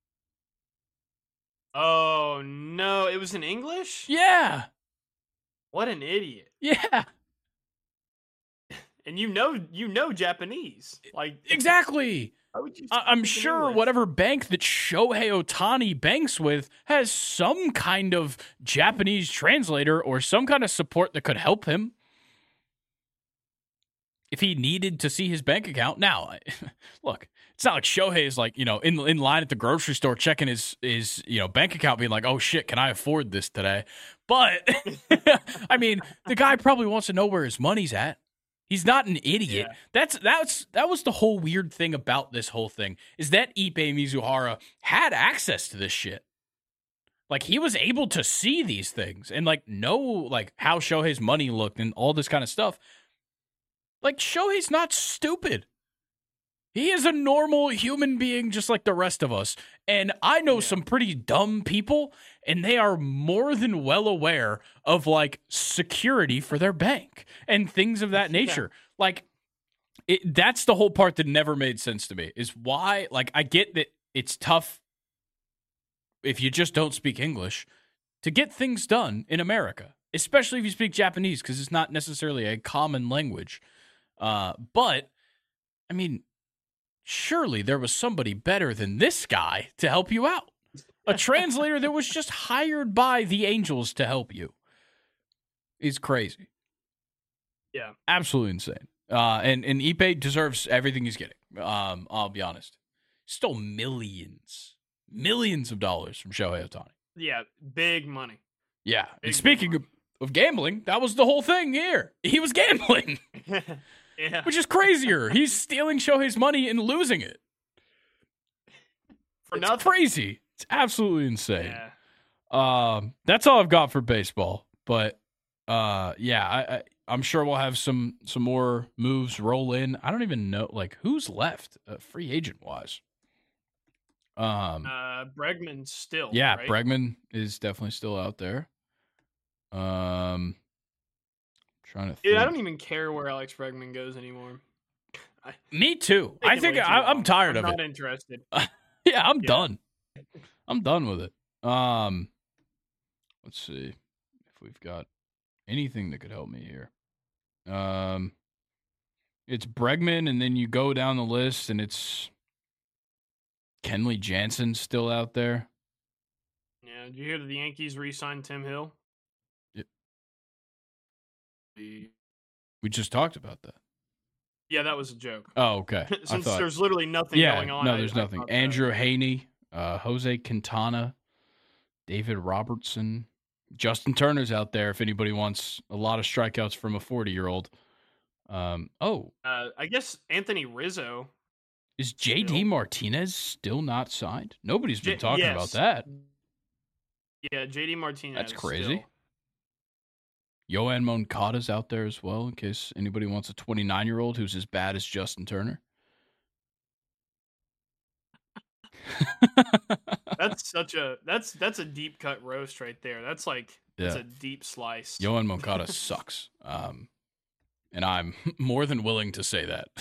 Oh, no. It was in English?
Yeah.
What an idiot.
Yeah.
And you know Japanese. Like
exactly. I'm sure
English?
Whatever bank that Shohei Ohtani banks with has some kind of Japanese translator or some kind of support that could help him if he needed to see his bank account. Now, look, it's not like Shohei is like, in line at the grocery store checking his bank account being like, oh shit, can I afford this today? But I mean, the guy probably wants to know where his money's at. He's not an idiot. Yeah. That was the whole weird thing about this whole thing, is that Ipe Mizuhara had access to this shit. Like, he was able to see these things and know how Shohei's money looked and all this kind of stuff. Like, Shohei's not stupid. He is a normal human being just like the rest of us. And I know some pretty dumb people, and they are more than well aware of security for their bank and things of that nature. That's the whole part that never made sense to me, is why, I get that it's tough if you just don't speak English to get things done in America, especially if you speak Japanese, because it's not necessarily a common language. But, I mean, surely there was somebody better than this guy to help you out. A translator that was just hired by the Angels to help you is crazy.
Yeah.
Absolutely insane. And Ipe deserves everything he's getting. I'll be honest. Stole millions of dollars from Shohei Ohtani.
Yeah, big money.
Yeah. And speaking of gambling, that was the whole thing here. He was gambling.
Yeah.
Which is crazier. He's stealing Shohei's money and losing it.
For nothing.
It's crazy. It's absolutely insane. Yeah. That's all I've got for baseball. But I'm sure we'll have some more moves roll in. I don't even know who's left free agent wise.
Bregman still.
Yeah,
right?
Bregman is definitely still out there. Trying to think.
Dude, I don't even care where Alex Bregman goes anymore.
Me too. I think I'm tired of it.
I'm not interested.
Yeah, I'm done. I'm done with it. Let's see if we've got anything that could help me here. It's Bregman, and then you go down the list, and it's Kenley Jansen still out there.
Yeah, did you hear that the Yankees re-signed Tim Hill?
We just talked about that.
Yeah, that was a joke.
Oh, okay.
Since there's literally nothing going on.
No, there's nothing. Andrew Haney, Jose Quintana, David Robertson, Justin Turner's out there if anybody wants a lot of strikeouts from a 40-year-old.
I guess Anthony Rizzo.
Is JD Martinez still not signed? Nobody's been talking about that.
Yeah, JD Martinez.
That's crazy.
Still.
Yohan Moncada's out there as well, in case anybody wants a 29-year-old who's as bad as Justin Turner.
That's a deep cut roast right there. That's that's a deep slice.
Yohan Moncada sucks. And I'm more than willing to say that.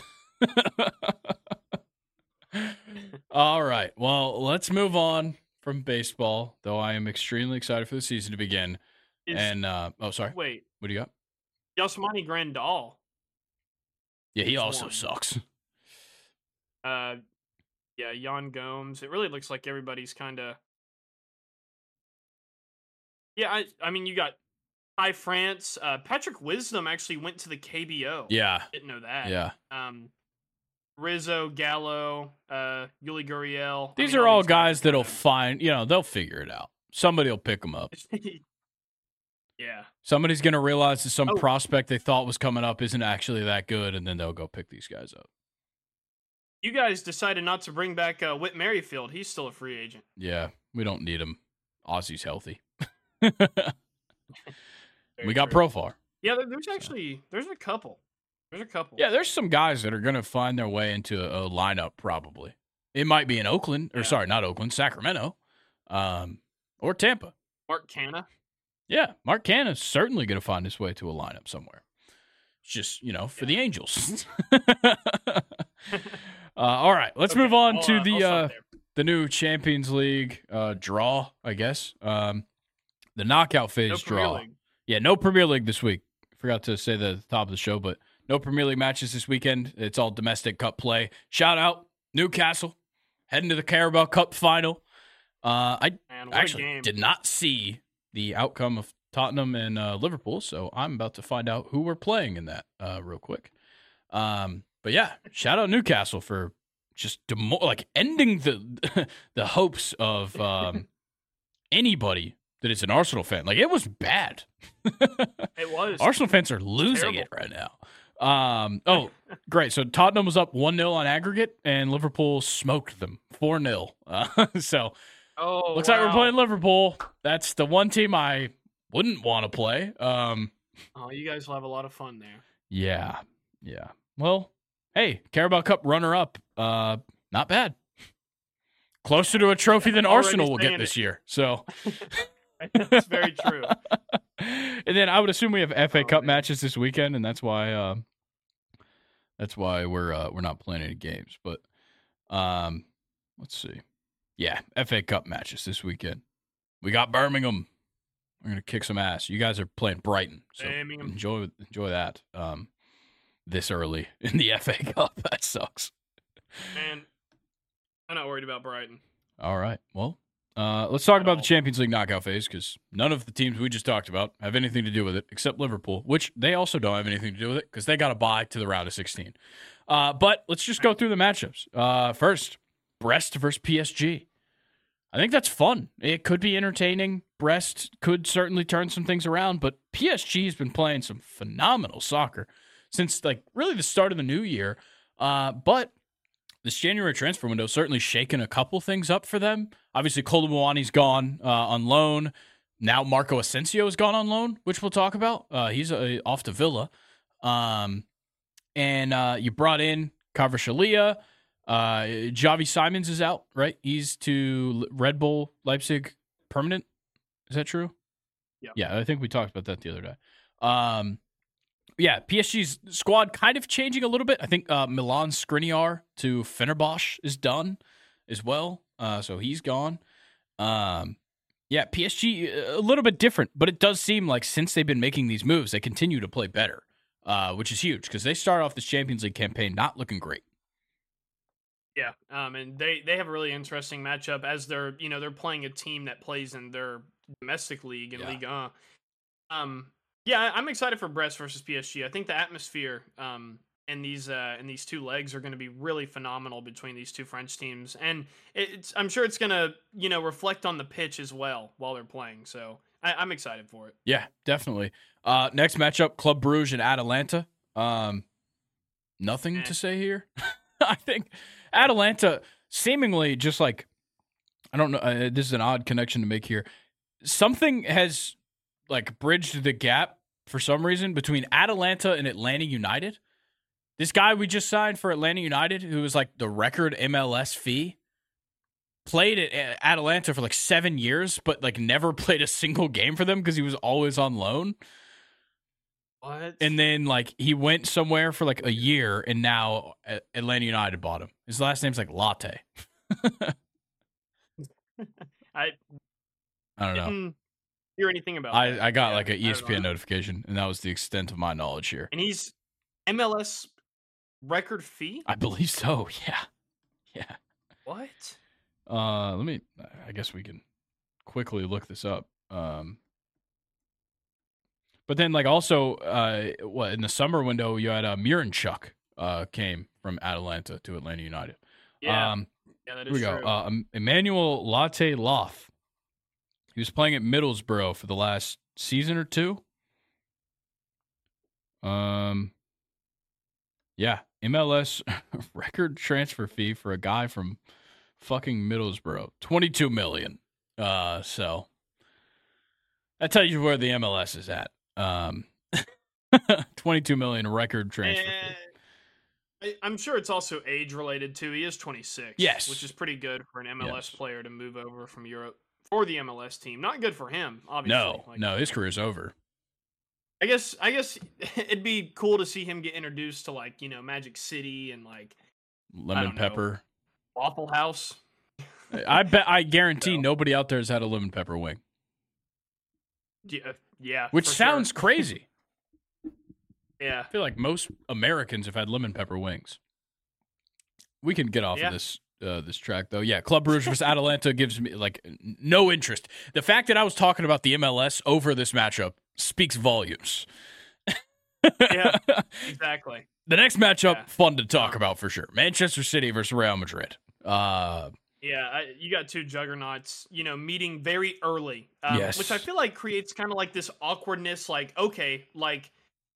All right. Well, let's move on from baseball, though I am extremely excited for the season to begin. Sorry.
Wait.
What do you got?
Yasmani Grandal.
Yeah, he also sucks.
Yeah, Yan Gomes. It really looks like everybody's kind of. Yeah, I mean, you got Ty France. Patrick Wisdom actually went to the KBO.
Yeah.
Didn't know that.
Yeah.
Rizzo, Gallo, Yuli Gurriel.
These are all guys that'll find, they'll figure it out. Somebody will pick them up.
Yeah.
Somebody's going to realize that some
Oh.
prospect they thought was coming up isn't actually that good, and then they'll go pick these guys up.
You guys decided not to bring back Whit Merrifield. He's still a free agent.
Yeah, we don't need him. Ozzy's healthy.
Very
We got
true.
Profar.
Yeah, there's a couple. There's a couple.
Yeah, there's some guys that are going to find their way into a lineup probably. It might be in Oakland, or
Yeah.
sorry, not Oakland, Sacramento, or Tampa.
Mark Canna.
Yeah, Mark Canna's certainly going to find his way to a lineup somewhere. It's just, for the Angels. All right, let's move on to
I'll stop
the new Champions League draw, I guess. The knockout
there.
phase
No Premier
draw.
League.
Yeah, no Premier League this week. Forgot to say that at the top of the show, but no Premier League matches this weekend. It's all domestic cup play. Shout out Newcastle heading to the Carabao Cup final. I
Man, what a
actually
game.
did not see the outcome of Tottenham and Liverpool, so I'm about to find out who we're playing in that real quick. But yeah, shout out Newcastle for just ending the the hopes of anybody that is an Arsenal fan. Like, it was bad.
It was.
Arsenal fans are losing it right now. Great. So Tottenham was up 1-0 on aggregate, and Liverpool smoked them 4-0. So looks like we're playing Liverpool. That's the one team I wouldn't want to play.
Oh, you guys will have a lot of fun there.
Yeah. Well, hey, Carabao Cup runner-up. Not bad. Closer to a trophy than
Already
Arsenal will get
saying
this
it.
year. So,
That's very true.
and then I would assume we have FA Cup matches this weekend, and that's why we're not playing any games. But let's see. Yeah, FA Cup matches this weekend. We got Birmingham. We're gonna kick some ass. You guys are playing Brighton, so
Birmingham.
enjoy that. This early in the FA Cup, that sucks.
Man, I'm not worried about Brighton.
All right. Well, let's talk about the
all.
Champions League knockout phase, because none of the teams we just talked about have anything to do with it, except Liverpool, which they also don't have anything to do with it because they got a bye to the round of 16. But let's just go through the matchups. First, Brest versus PSG. I think that's fun. It could be entertaining. Brest could certainly turn some things around, but PSG has been playing some phenomenal soccer since really the start of the new year. But this January transfer window certainly shaken a couple things up for them. Obviously, Kolomouani's gone on loan. Now Marco Asensio has gone on loan, which we'll talk about. He's off to Villa. And you brought in Kvaratskhelia. Javi Simons is out, right? He's to Red Bull Leipzig permanent. Is that true?
Yeah.
Yeah, I think we talked about that the other day. Yeah, PSG's squad kind of changing a little bit. I think Milan Skriniar to Fenerbahce is done as well. So he's gone. Yeah, PSG a little bit different, but it does seem like since they've been making these moves, they continue to play better, which is huge because they start off this Champions League campaign not looking great.
Yeah, and they have a really interesting matchup as they're playing a team that plays in their domestic league in Ligue 1. Yeah, I'm excited for Brest versus PSG. I think the atmosphere in these two legs are going to be really phenomenal between these two French teams, and I'm sure it's going to reflect on the pitch as well while they're playing. So I'm excited for it.
Yeah, definitely. Next matchup, Club Brugge and Atalanta. Nothing to say here. I think Atalanta seemingly just I don't know. This is an odd connection to make here. Something has bridged the gap for some reason between Atalanta and Atlanta United. This guy we just signed for Atlanta United, who was the record MLS fee, played at Atalanta for 7 years, but never played a single game for them because he was always on loan.
What?
And then he went somewhere for a year, and now Atlanta United bought him. His last name's Latte.
I
don't know.
didn't hear anything about that.
I got an
I don't
ESPN
know.
notification, and that was the extent of my knowledge here.
And he's MLS record fee?
I believe so. Yeah.
What?
I guess we can quickly look this up. But then also in the summer window you had Miranchuk came from Atalanta to Atlanta United.
Yeah. Yeah, that is
Here we
true.
go. Emmanuel Latte Loth. He was playing at Middlesbrough for the last season or two. Yeah, MLS record transfer fee for a guy from fucking Middlesbrough, $22 million. So that tells you where the MLS is at. $22 million record transfer fee.
I'm sure it's also age related too. He is 26.
Yes,
which is pretty good for an MLS player to move over from Europe for the MLS team. Not good for him, obviously.
No, his career's over.
I guess it'd be cool to see him get introduced to like, Magic City and like
lemon pepper,
Waffle House.
I guarantee nobody out there has had a lemon pepper wing.
Yeah.
Which sounds crazy.
Yeah.
I feel like most Americans have had lemon pepper wings. We can get off of this track though. Yeah, Club Brugge versus Atalanta gives me like no interest. The fact that I was talking about the MLS over this matchup speaks volumes.
Yeah, exactly.
The next matchup, fun to talk about for sure. Manchester City versus Real Madrid.
You got two juggernauts, meeting very early,
yes.
Which I feel like creates kind of like this awkwardness. Like, okay, like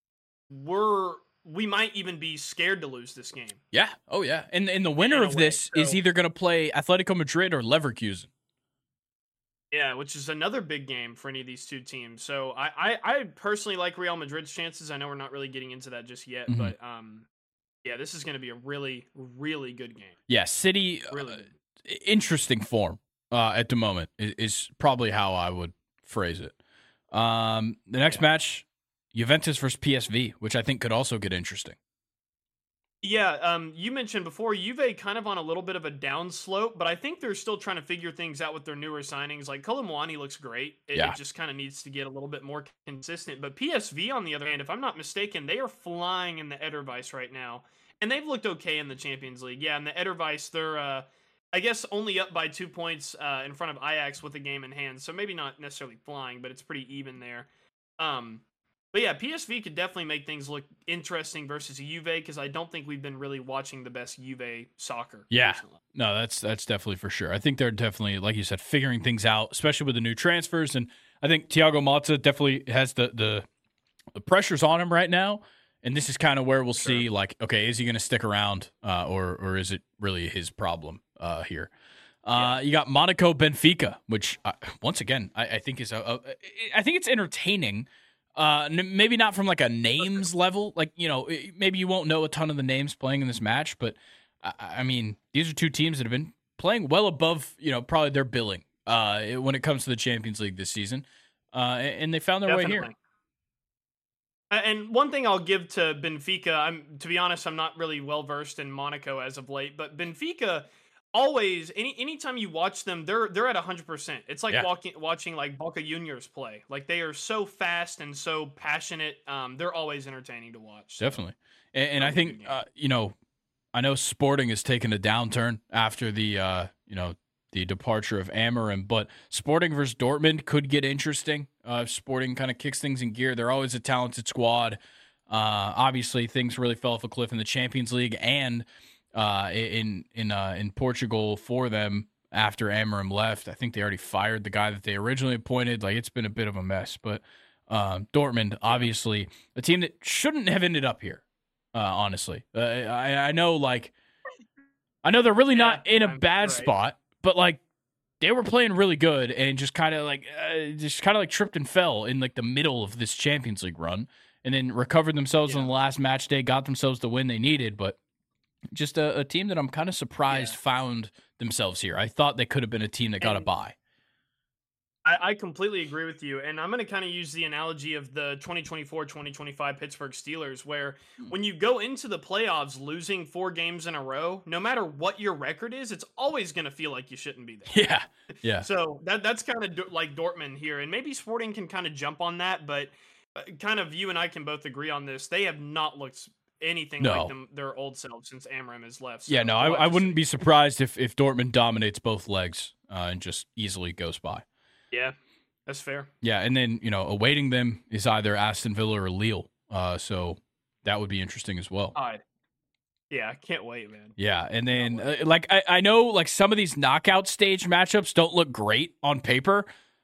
we might even be scared to lose this game.
Yeah. Oh yeah. And the winner of this is either going to play Atletico Madrid or Leverkusen.
Yeah, which is another big game for any of these two teams. So I personally like Real Madrid's chances. I know we're not really getting into that just yet, but this is going to be a really, really good game.
Yeah, City, really interesting form at the moment is probably how I would phrase it. The next match, Juventus versus PSV, which I think could also get interesting.
Yeah, you mentioned before, Juve kind of on a little bit of a downslope, but I think they're still trying to figure things out with their newer signings. Like, Kolo Muani looks great. It just kind of needs to get a little bit more consistent. But PSV, on the other hand, if I'm not mistaken, they are flying in the Edelweiss right now. And they've looked okay in the Champions League. Yeah, in the Edelweiss, they're, I guess, only up by 2 points in front of Ajax with a game in hand. So maybe not necessarily flying, but it's pretty even there. But yeah, PSV could definitely make things look interesting versus Juve because I don't think we've been really watching the best Juve soccer.
Yeah,
recently.
No, that's definitely for sure. I think they're definitely, like you said, figuring things out, especially with the new transfers. And I think Thiago Motta definitely has the pressures on him right now. And this is kind of where we'll see, like, okay, is he going to stick around or is it really his problem here? You got Monaco Benfica, which once again I think is I think it's entertaining. Maybe not from like a names level, like, maybe you won't know a ton of the names playing in this match, but I mean, these are two teams that have been playing well above, probably their billing when it comes to the Champions League this season, and they found their way here.
And one thing I'll give to Benfica, to be honest, I'm not really well versed in Monaco as of late, but Benfica always, anytime you watch them, they're at 100%. It's like watching like Boca Juniors play. Like, they are so fast and so passionate. They're always entertaining to watch. So.
Definitely. And I think, I know Sporting has taken a downturn after the departure of Amorim, but Sporting versus Dortmund could get interesting. Sporting kind of kicks things in gear. They're always a talented squad. Obviously, things really fell off a cliff in the Champions League and in Portugal for them after Amorim left. I think they already fired the guy that they originally appointed. Like, it's been a bit of a mess. But Dortmund, obviously, a team that shouldn't have ended up here. Honestly, I know they're really not in a bad spot, but like they were playing really good and just kind of like tripped and fell in like the middle of this Champions League run, and then recovered themselves on the last match day, got themselves the win they needed, but. Just a team that I'm kind of surprised found themselves here. I thought they could have been a team that got a bye.
I completely agree with you. And I'm going to kind of use the analogy of the 2024-2025 Pittsburgh Steelers, where when you go into the playoffs losing 4 games in a row, no matter what your record is, it's always going to feel like you shouldn't be there.
Yeah, yeah.
So that's kind of like Dortmund here. And maybe Sporting can kind of jump on that, but kind of you and I can both agree on this. They have not looked anything like their old selves since Amorim has left. So
I wouldn't be surprised if Dortmund dominates both legs and just easily goes by.
Yeah, that's fair.
Yeah, and then, awaiting them is either Aston Villa or Lille. So that would be interesting as well.
Yeah, I can't wait, man.
Yeah, and then, I know, like, some of these knockout stage matchups don't look great on paper,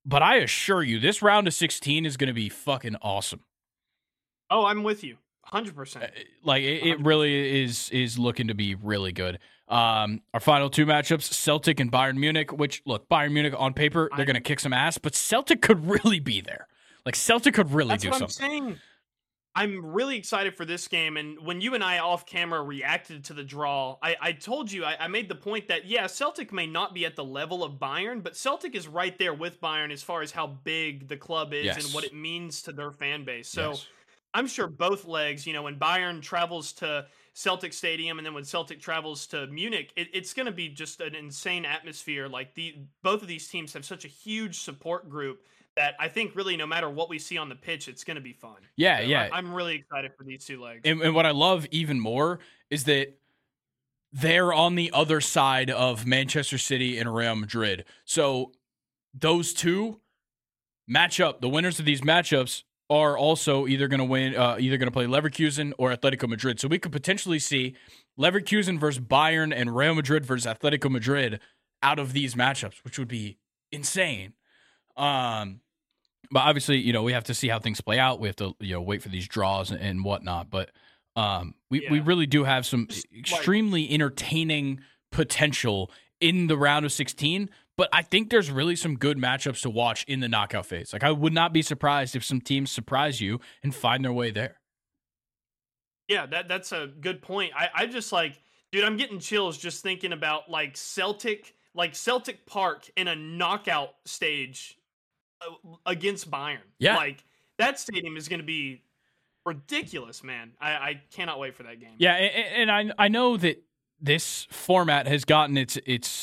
But I assure you, this round of 16 is going to be fucking awesome.
Oh, I'm with you. 100%.
Like it really is looking to be really good. Our final two matchups, Celtic and Bayern Munich, which look, Bayern Munich on paper, they're going to kick some ass, but Celtic could really be there. Like Celtic could really do something.
That's what I'm saying. I'm really excited for this game. And when you and I off camera reacted to the draw, I told you, I made the point that, yeah, Celtic may not be at the level of Bayern, but Celtic is right there with Bayern as far as how big the club is and what it means to their fan base. So I'm sure both legs, when Bayern travels to Celtic Stadium and then when Celtic travels to Munich, it's going to be just an insane atmosphere. Like both of these teams have such a huge support group that I think really no matter what we see on the pitch, it's going to be fun.
Yeah,
so
yeah.
I'm really excited for these two legs.
And what I love even more is that they're on the other side of Manchester City and Real Madrid. So those two match up. The winners of these matchups are also either going to win, either going to play Leverkusen or Atletico Madrid. So we could potentially see Leverkusen versus Bayern and Real Madrid versus Atletico Madrid out of these matchups, which would be insane. But obviously, we have to see how things play out. We have to, wait for these draws and whatnot. But we really do have some extremely entertaining potential in the round of 16. But I think there's really some good matchups to watch in the knockout phase. Like, I would not be surprised if some teams surprise you and find their way there.
Yeah, that's a good point. I just dude, I'm getting chills just thinking about Celtic Park in a knockout stage against Bayern.
Yeah.
That stadium is going to be ridiculous, man. I cannot wait for that game.
Yeah, and I know that this format has gotten its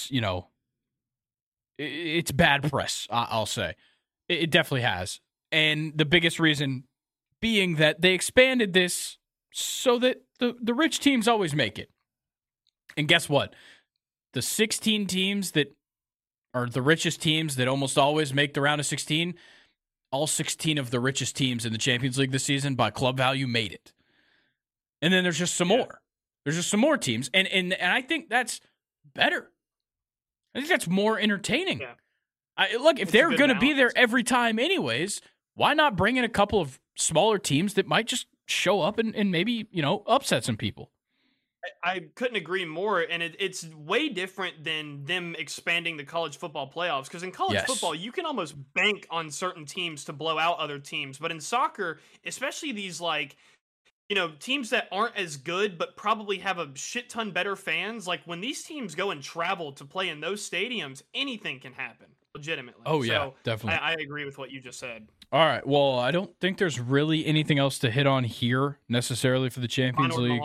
it's bad press, I'll say. It definitely has. And the biggest reason being that they expanded this so that the rich teams always make it. And guess what? The 16 teams that are the richest teams that almost always make the round of 16, all 16 of the richest teams in the Champions League this season by club value made it. And then there's just some more. There's just some more teams. And I think that's better. I think that's more entertaining. Yeah. Look, if they're going to be there every time anyways, why not bring in a couple of smaller teams that might just show up and maybe, upset some people?
I couldn't agree more, and it's way different than them expanding the college football playoffs, because in college football, you can almost bank on certain teams to blow out other teams, but in soccer, especially these teams that aren't as good but probably have a shit ton better fans, when these teams go and travel to play in those stadiums, anything can happen, legitimately.
Oh, yeah, definitely.
I agree with what you just said.
All right, well, I don't think there's really anything else to hit on here necessarily for the Champions League.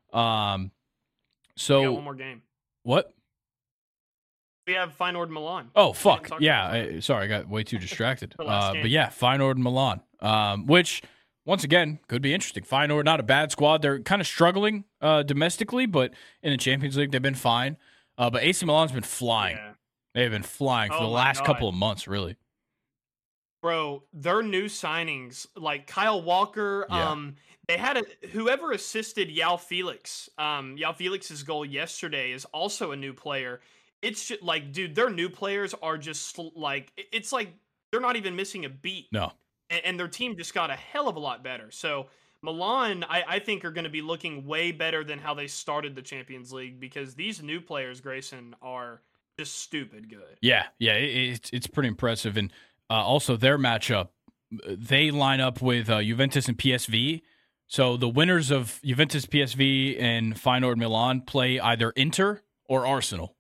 So
we got one more game.
What?
We have Feyenoord Milan.
Oh, fuck. Yeah. Sorry, I got way too distracted. But yeah, Feyenoord Milan, which once again could be interesting. Feyenoord, not a bad squad. They're kind of struggling domestically, but in the Champions League, they've been fine. But AC Milan's been flying. Yeah. They've been flying for the last couple of months, really.
Bro, their new signings, like Kyle Walker, they had whoever assisted João Felix. João Felix's goal yesterday is also a new player. It's just, dude, their new players are just it's like they're not even missing a beat.
No.
And their team just got a hell of a lot better. So Milan, I think, are going to be looking way better than how they started the Champions League, because these new players, Grayson, are just stupid good.
Yeah, it's pretty impressive. And also their matchup, they line up with Juventus and PSV. So the winners of Juventus, PSV, and Feyenoord Milan play either Inter or Arsenal.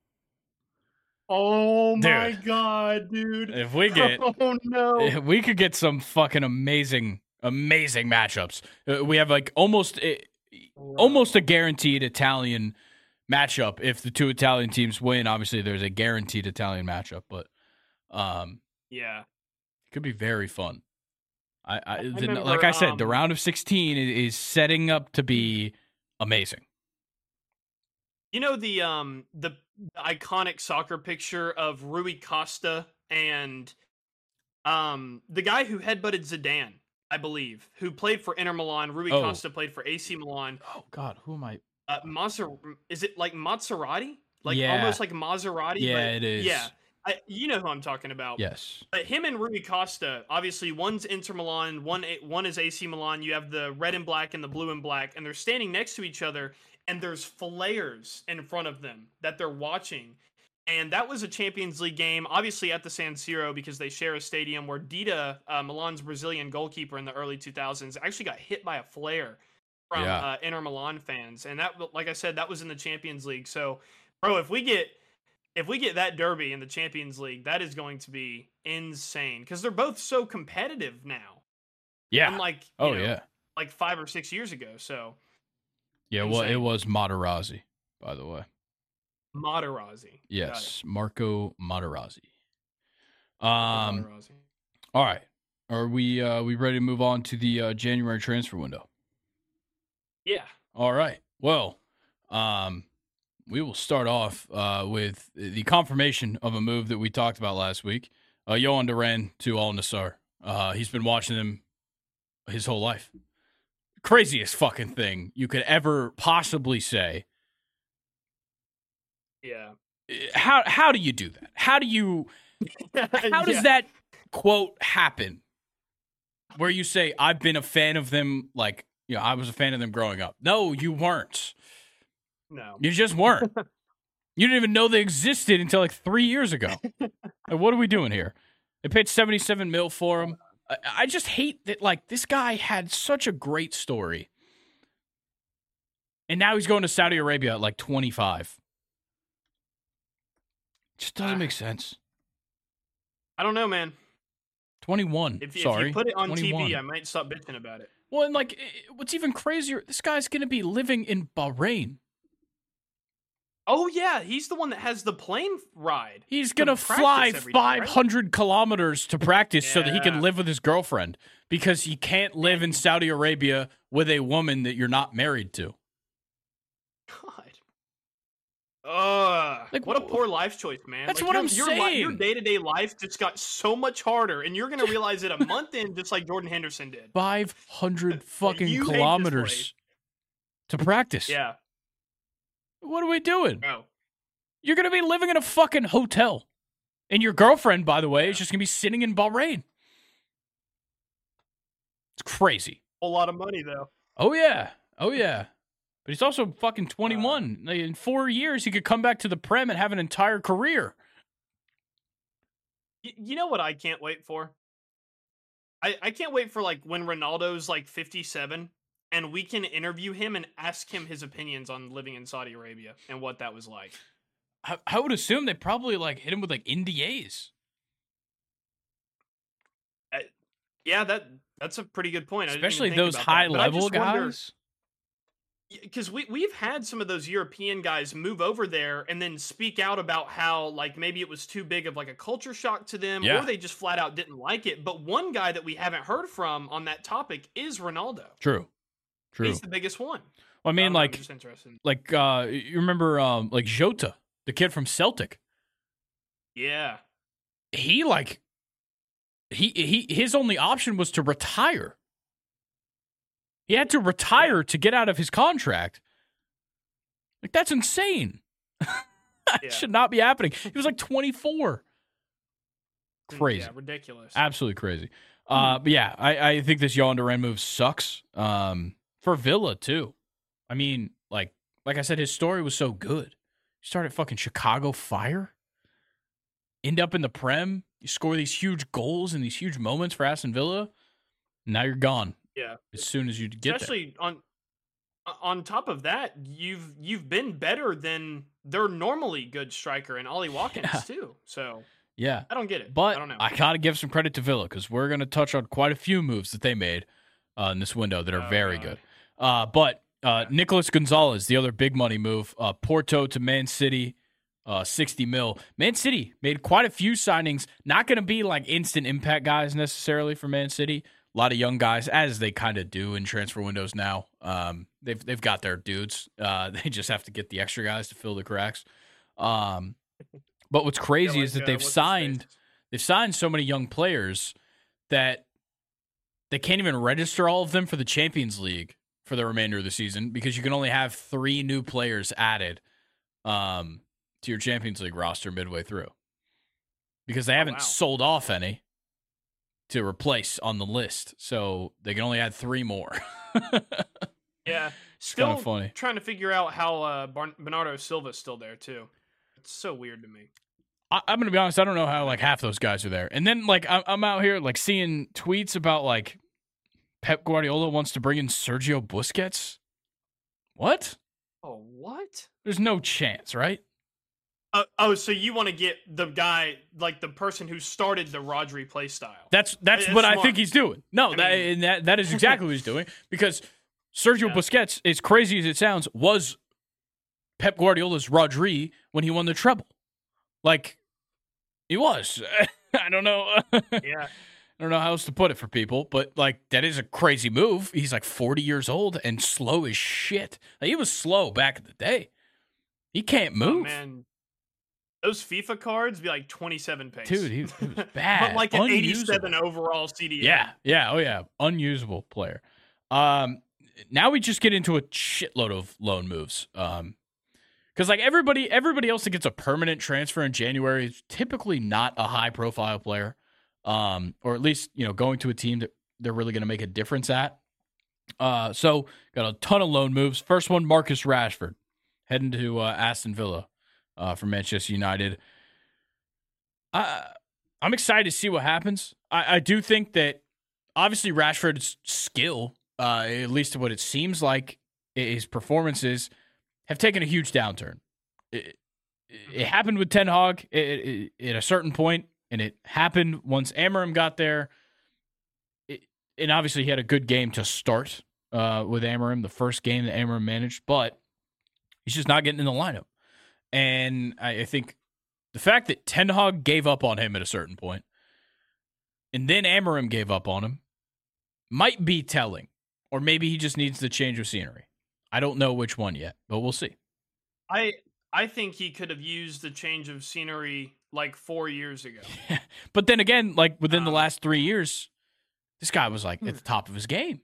Oh my god, dude!
If we get, if we could get some fucking amazing matchups. We have almost a guaranteed Italian matchup if the two Italian teams win. Obviously, there's a guaranteed Italian matchup, but
yeah,
it could be very fun. Like I said, the round of 16 is setting up to be amazing.
You know the iconic soccer picture of Rui Costa and the guy who headbutted Zidane, I believe, who played for Inter Milan. Rui Costa played for AC Milan.
Oh God, who am I?
Is it like Maserati? Almost like Maserati?
Yeah, it is.
Yeah. You know who I'm talking about.
Yes.
But him and Rui Costa, obviously, one's Inter Milan, one is AC Milan. You have the red and black and the blue and black, and they're standing next to each other, and there's flares in front of them that they're watching. And that was a Champions League game, obviously at the San Siro, because they share a stadium where Dida, Milan's Brazilian goalkeeper in the early 2000s, actually got hit by a flare from Inter Milan fans. And that, like I said, that was in the Champions League. So, bro, if we get that derby in the Champions League, that is going to be insane because they're both so competitive now.
Yeah.
Unlike, like 5 or 6 years ago. So,
yeah, well, it was Materazzi, by the way.
Materazzi.
Yes, Marco Materazzi. All right. Are we ready to move on to the January transfer window?
Yeah.
All right. Well, we will start off with the confirmation of a move that we talked about last week. Yohan Duran to Al Nassr. He's been watching him his whole life. Craziest fucking thing you could ever possibly say.
Yeah.
How do you do that? How does that quote happen? Where you say, I've been a fan of them, like, I was a fan of them growing up. No, you weren't.
No.
You just weren't. You didn't even know they existed until like 3 years ago. Like, what are we doing here? They paid $77 million for him. I just hate that, like, this guy had such a great story. And now he's going to Saudi Arabia at like 25. Just doesn't make sense.
I don't know, man.
21.
If you put it on
21.
TV, I might stop bitching about it.
Well, and like, what's even crazier, this guy's going to be living in Bahrain.
Oh, yeah. He's the one that has the plane ride.
He's going to fly 500 kilometers to practice so that he can live with his girlfriend because he can't live in Saudi Arabia with a woman that you're not married to.
Like, what a poor life choice, man.
That's what I'm saying.
Your day-to-day life just got so much harder, and you're going to realize it a month in, just like Jordan Henderson did.
500 fucking kilometers to practice.
Yeah.
What are we doing?
Bro.
You're going to be living in a fucking hotel. And your girlfriend, by the way, is just going to be sitting in Bahrain. It's crazy.
A lot of money, though.
Oh, yeah. But he's also fucking 21. In 4 years, he could come back to the Prem and have an entire career.
You know what I can't wait for? I can't wait for, like, when Ronaldo's, like, 57, and we can interview him and ask him his opinions on living in Saudi Arabia and what that was like.
I would assume they probably, like, hit him with, like, NDAs.
Yeah, that's a pretty good point.
Especially those high-level guys.
Because we've had some of those European guys move over there and then speak out about how, like, maybe it was too big of, like, a culture shock to them, or they just flat out didn't like it. But one guy that we haven't heard from on that topic is Ronaldo.
True.
He's the biggest one.
Well, I mean, you remember, like, Jota, the kid from Celtic.
Yeah.
His only option was to retire. He had to retire to get out of his contract. Like, that's insane. That should not be happening. He was like 24. Crazy.
Yeah, ridiculous.
Absolutely crazy. But yeah, I think this Yohan Duran move sucks. For Villa, too. I mean, like I said, his story was so good. You start at fucking Chicago Fire, end up in the Prem, you score these huge goals and these huge moments for Aston Villa, and now you're gone.
Yeah.
As soon as you get
Especially there. On top of that, you've been better than their normally good striker and Ollie Watkins too. So
yeah,
I don't get it.
But
I don't know.
I gotta give some credit to Villa because we're gonna touch on quite a few moves that they made in this window that are very good. But Nicolas Gonzalez, the other big money move, Porto to Man City, 60 mil. Man City made quite a few signings. Not gonna be like instant impact guys necessarily for Man City. A lot of young guys, as they kind of do in transfer windows now. They've got their dudes. They just have to get the extra guys to fill the cracks. But what's crazy is that they've signed so many young players that they can't even register all of them for the Champions League for the remainder of the season because you can only have 3 new players added to your Champions League roster midway through. because they haven't
wow.
sold off any to replace on the list. So they can only add 3 more.
Yeah.
It's
Still
kind of funny.
trying to figure out how Bernardo Silva's still there, too. It's so weird to me.
I'm gonna be honest. I don't know how like half those guys are there. And then like I'm out here like seeing tweets about like Pep Guardiola wants to bring in Sergio Busquets. What?
Oh, what?
There's no chance, right?
So you want to get the guy, like the person who started the Rodri play style?
That's
It's
what I
smart.
think he's doing. No, that is exactly what he's doing, because Sergio Busquets, as crazy as it sounds, was Pep Guardiola's Rodri when he won the treble. Like, he was. I don't know.
Yeah.
I don't know how else to put it for people, but like that is a crazy move. He's like 40 years old and slow as shit. Like, he was slow back in the day. He can't move.
Oh, man. Those FIFA cards be like 27 pace.
Dude, he was bad.
But like an
Unusable.
87 overall CDM.
Yeah. Oh, yeah. Unusable player. Now we just get into a shitload of loan moves. Because like everybody else that gets a permanent transfer in January is typically not a high profile player, or at least going to a team that they're really going to make a difference at. So got a ton of loan moves. First one, Marcus Rashford heading to Aston Villa from Manchester United. I'm excited to see what happens. I do think that obviously Rashford's skill, at least what it seems like, his performances have taken a huge downturn. It happened with Ten Hag at a certain point, and it happened once Amorim got there. And obviously he had a good game to start with Amorim, the first game that Amorim managed, but he's just not getting in the lineup. And I think the fact that Ten Hag gave up on him at a certain point, and then Amorim gave up on him, might be telling. Or maybe he just needs the change of scenery. I don't know which one yet, but we'll see.
I think he could have used the change of scenery like 4 years ago.
But then again, like within the last 3 years, this guy was like at the top of his game.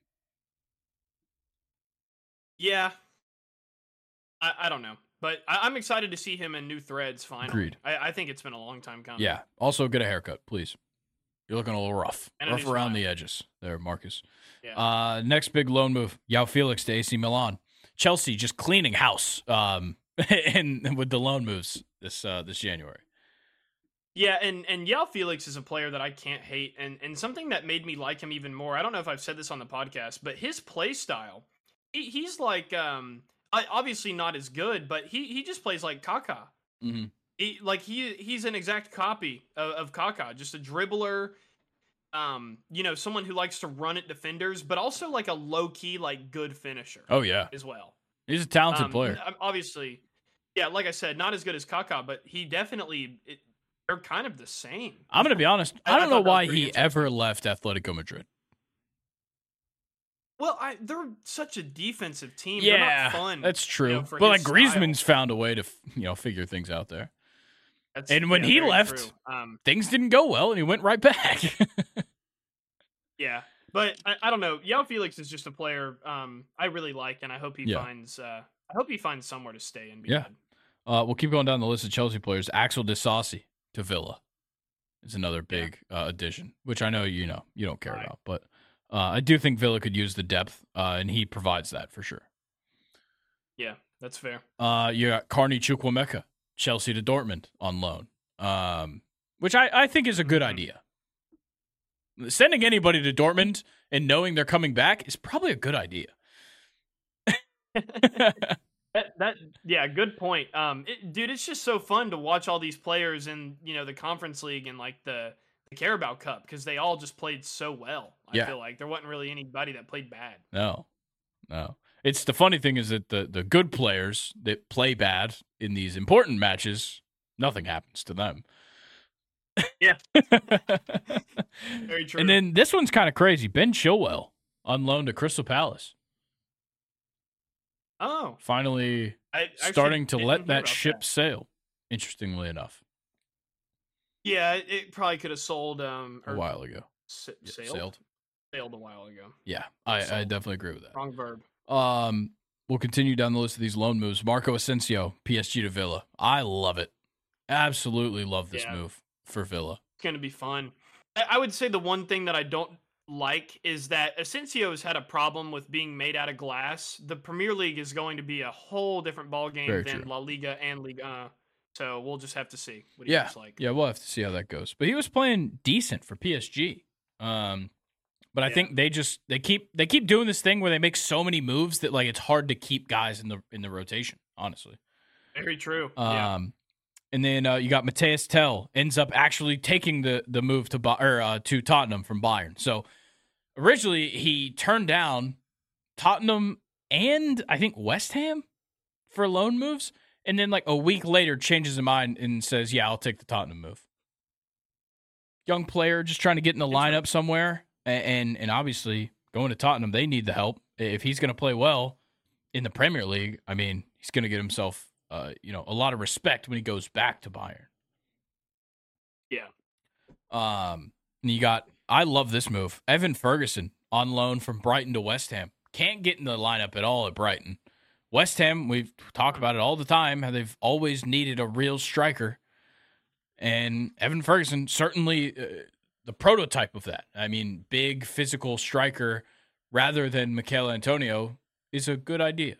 Yeah. I don't know. But I'm excited to see him in new threads finally.
Agreed.
I think it's been a long time coming.
Yeah. Also, get a haircut, please. You're looking a little rough.
And
Rough
a new
around
smile.
the edges there, Marcus.
Yeah.
Next big loan move, João Felix to AC Milan. Chelsea just cleaning house and with the loan moves this January.
Yeah, and Yao Felix is a player that I can't hate, and something that made me like him even more. I don't know if I've said this on the podcast, but his play style, he's like obviously not as good, but he just plays like Kaká.
Mm-hmm.
He's an exact copy of Kaká, just a dribbler. Someone who likes to run at defenders, but also like a low key, like good finisher.
Oh yeah,
as well.
He's a talented player.
Obviously, yeah. Like I said, not as good as Kaká, but he definitely. They're kind of the same.
I'm gonna be honest. I don't know why he
interesting.
ever left Atletico Madrid.
Well, they're such a defensive team.
Yeah,
they're not fun.
that's true.
For
But like
his
Griezmann's
style.
found a way to figure things out there.
And
when he left, things didn't go well, and he went right back.
Yeah, but I don't know. Yao Felix is just a player I really like, and I hope he finds. I hope he finds somewhere to stay and be good.
We'll keep going down the list of Chelsea players. Axel Disasi to Villa is another big addition, which I know you don't care about, but I do think Villa could use the depth, and he provides that for sure.
Yeah, that's fair.
You got Carney Chukwuemeka, Chelsea to Dortmund on loan, which I think is a good idea. Sending anybody to Dortmund and knowing they're coming back is probably a good idea.
Good point. Dude, it's just so fun to watch all these players in the Conference League and like the Carabao Cup because they all just played so well. I feel like there wasn't really anybody that played bad.
No. It's the funny thing is that the good players that play bad in these important matches, nothing happens to them.
Yeah. Very true.
And then this one's kind of crazy. Ben Chilwell on loan to Crystal Palace.
Oh.
Finally starting to let that ship sail, interestingly enough.
Yeah, it probably could have sold
a while ago.
Sailed a while ago.
Yeah, I definitely agree with that.
Wrong verb.
We'll continue down the list of these loan moves. Marco Asensio, PSG to Villa. I love it. Absolutely love this move. for Villa.
It's going to be fun. I would say the one thing that I don't like is that Asensio has had a problem with being made out of glass. The Premier League is going to be a whole different ballgame
Very
than
true.
La Liga and Liga. So we'll just have to see what he
Yeah,
looks like.
yeah, we'll have to see how that goes. But he was playing decent for PSG. But I think they keep doing this thing where they make so many moves that like it's hard to keep guys in the rotation. Honestly,
very true.
And then you got Matthias Tell ends up actually taking the move to Tottenham from Bayern. So originally he turned down Tottenham and I think West Ham for loan moves, and then like a week later changes his mind and says, "Yeah, I'll take the Tottenham move." Young player just trying to get in the lineup somewhere, and obviously going to Tottenham, they need the help. If he's going to play well in the Premier League, I mean, he's going to get himself a lot of respect when he goes back to Bayern.
Yeah.
And you got, I love this move. Evan Ferguson on loan from Brighton to West Ham. Can't get in the lineup at all at Brighton. West Ham, we talk about it all the time, how they've always needed a real striker. And Evan Ferguson, certainly the prototype of that. I mean, big physical striker rather than Mikel Antonio is a good idea.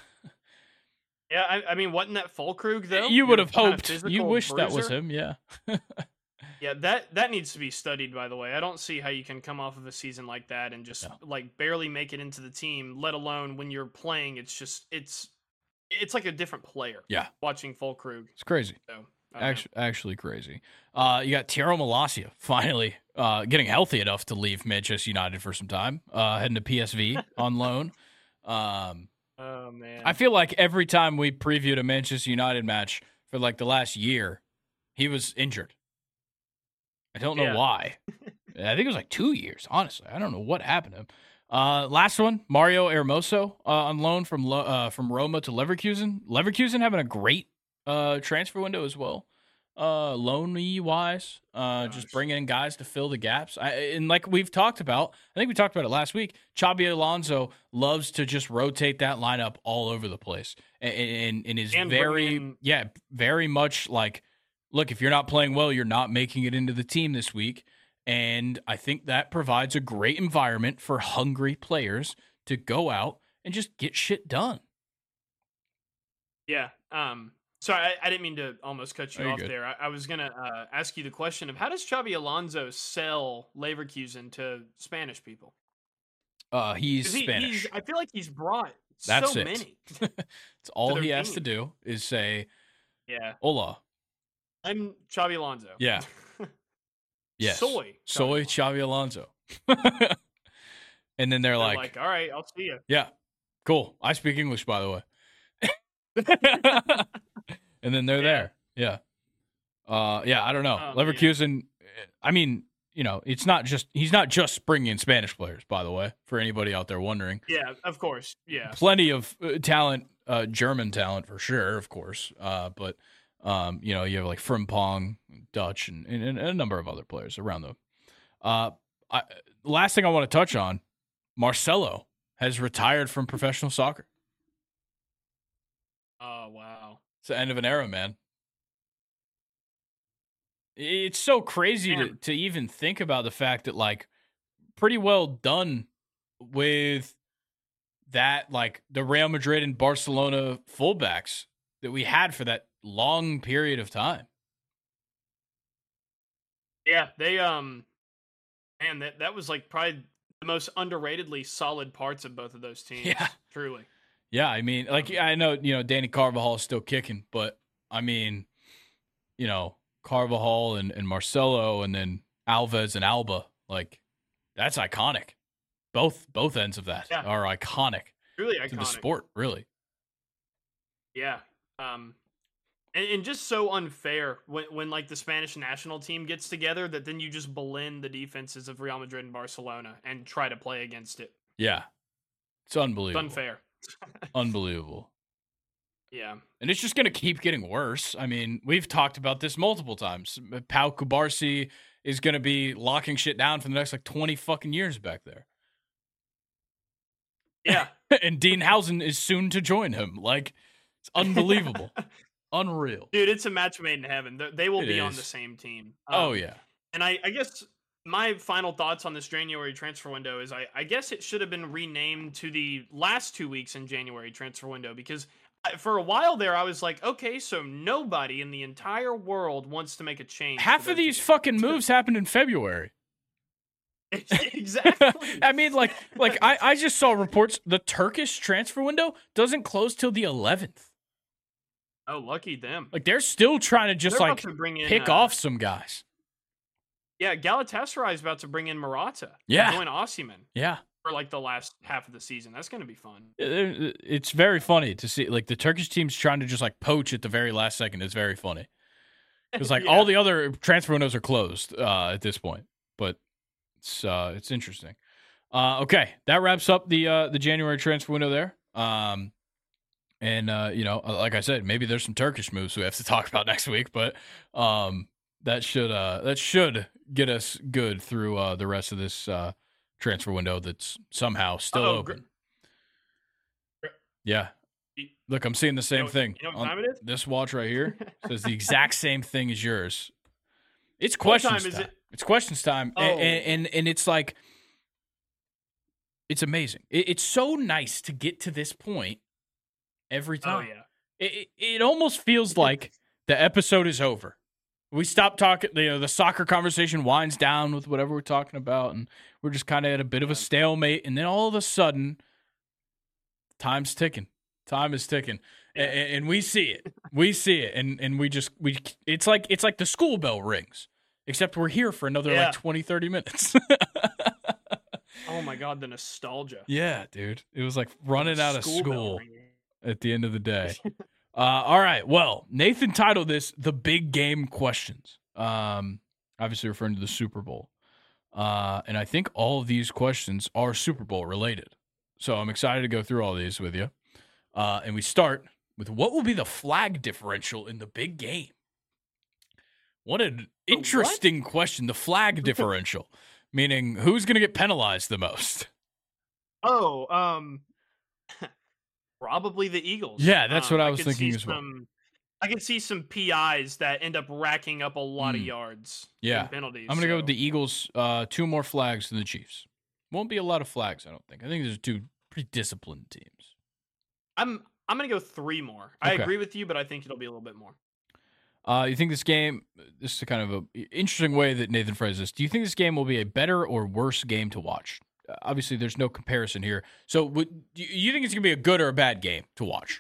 Yeah, I mean, wasn't that Fulkrug, though?
You would have hoped. You wish that was him, yeah.
Yeah, that needs to be studied, by the way. I don't see how you can come off of a season like that and just like barely make it into the team, let alone when you're playing. It's just it's like a different player.
Yeah,
watching Fulkrug.
It's crazy.
So,
actually crazy. You got Thiago Malacia finally getting healthy enough to leave Manchester United for some time, heading to PSV on loan.
Oh man,
I feel like every time we previewed a Manchester United match for like the last year, he was injured. I don't know why. I think it was like 2 years, honestly. I don't know what happened to him. Last one, Mario Hermoso on loan from Roma to Leverkusen. Leverkusen having a great transfer window as well. Loan-y wise, just bringing in guys to fill the gaps. And like we've talked about, I think we talked about it last week, Xabi Alonso loves to just rotate that lineup all over the place. And is very much like, look, if you're not playing well, you're not making it into the team this week. And I think that provides a great environment for hungry players to go out and just get shit done.
Yeah. Sorry, I didn't mean to almost cut you off
good.
there. I was going to ask you the question of how does Xabi Alonso sell Leverkusen to Spanish people?
He's Spanish.
I feel like he's brought
That's it.
many.
It's all he has to do is say, hola.
I'm Xabi Alonso.
Yeah. Yes.
Soy
Xabi Alonso. And then they're like,
all right, I'll see you.
Yeah. Cool. I speak English, by the way. And then they're there. Yeah. I don't know. Leverkusen, I mean, he's not just bringing in Spanish players, by the way, for anybody out there wondering.
Yeah, of course. Yeah.
Plenty of talent, German talent for sure, of course. But you have like Frimpong, Dutch, and a number of other players around them. Last thing I want to touch on, Marcelo has retired from professional soccer.
Oh, wow.
It's the end of an era, man. It's so crazy to even think about the fact that, like, pretty well done with that, like, the Real Madrid and Barcelona fullbacks that we had for that long period of time.
Yeah, they man, that was like probably the most underratedly solid parts of both of those teams.
Yeah,
truly.
Yeah, I mean, like I know Danny Carvajal is still kicking, but I mean, Carvajal and Marcelo, and then Alves and Alba, like that's iconic. Both ends of that are iconic.
Really iconic
to the sport, really.
Yeah. And just so unfair when like the Spanish national team gets together that then you just blend the defenses of Real Madrid and Barcelona and try to play against it.
Yeah. It's unbelievable.
It's unfair.
Unbelievable.
Yeah.
And it's just going to keep getting worse. I mean, we've talked about this multiple times. Pau Cubarsí is going to be locking shit down for the next like 20 fucking years back there.
Yeah.
And Dean Housen is soon to join him. Like, it's unbelievable. Unreal.
Dude, it's a match made in heaven. They will
It
be on
is.
the same team.
Oh, yeah.
And I guess my final thoughts on this January transfer window is I guess it should have been renamed to the last 2 weeks in January transfer window, because for a while there I was like, okay, so nobody in the entire world wants to make a change.
Half of these fucking moves happened in February.
Exactly.
I mean, like I just saw reports the Turkish transfer window doesn't close till the 11th.
Oh, lucky them.
Like they're still trying to just
They're
like
about to bring in,
pick off some guys.
Yeah, Galatasaray is about to bring in Morata.
Yeah.
Join Osimhen.
Yeah.
For like the last half of the season. That's going to be fun.
It's very funny to see, like, the Turkish team's trying to just like poach at the very last second. It's very funny because like all the other transfer windows are closed at this point, but it's interesting. Okay, that wraps up the January transfer window there. And like I said, maybe there's some Turkish moves we have to talk about next week, but that should get us good through the rest of this transfer window that's somehow still open. Yeah. Look, I'm seeing the same thing.
You know what time it is?
This watch right here says the exact same thing as yours. It's questions time. It's questions time. Oh. And it's like, it's amazing. It's so nice to get to this point every time.
Oh, yeah.
It almost feels like the episode is over. We stop talking, the soccer conversation winds down with whatever we're talking about, and we're just kind of at a bit of a stalemate, and then all of a sudden, time's ticking. Time is ticking. And we see it. We see it, and it's like the school bell rings, except we're here for another like 20, 30 minutes.
Oh my God, the nostalgia.
Yeah, dude. It was like running out of school at the end of the day. All right. Well, Nathan titled this "The Big Game Questions." Obviously referring to the Super Bowl. And I think all of these questions are Super Bowl related. So I'm excited to go through all these with you. And we start with, what will be the flag differential in the big game? What an interesting question. The flag differential, meaning who's going to get penalized the most?
Probably the Eagles.
Yeah, that's what I was thinking as well.
I could see some PIs that end up racking up a lot of yards.
Yeah,
penalties.
I'm going to go with the Eagles. 2 more flags than the Chiefs. Won't be a lot of flags, I don't think. I think there's 2 pretty disciplined teams.
I'm going to go 3 more. Okay. I agree with you, but I think it'll be a little bit more.
You think this game, this is kind of an interesting way that Nathan phrased this. Do you think this game will be a better or worse game to watch? Obviously, there's no comparison here. So, do you think it's going to be a good or a bad game to watch?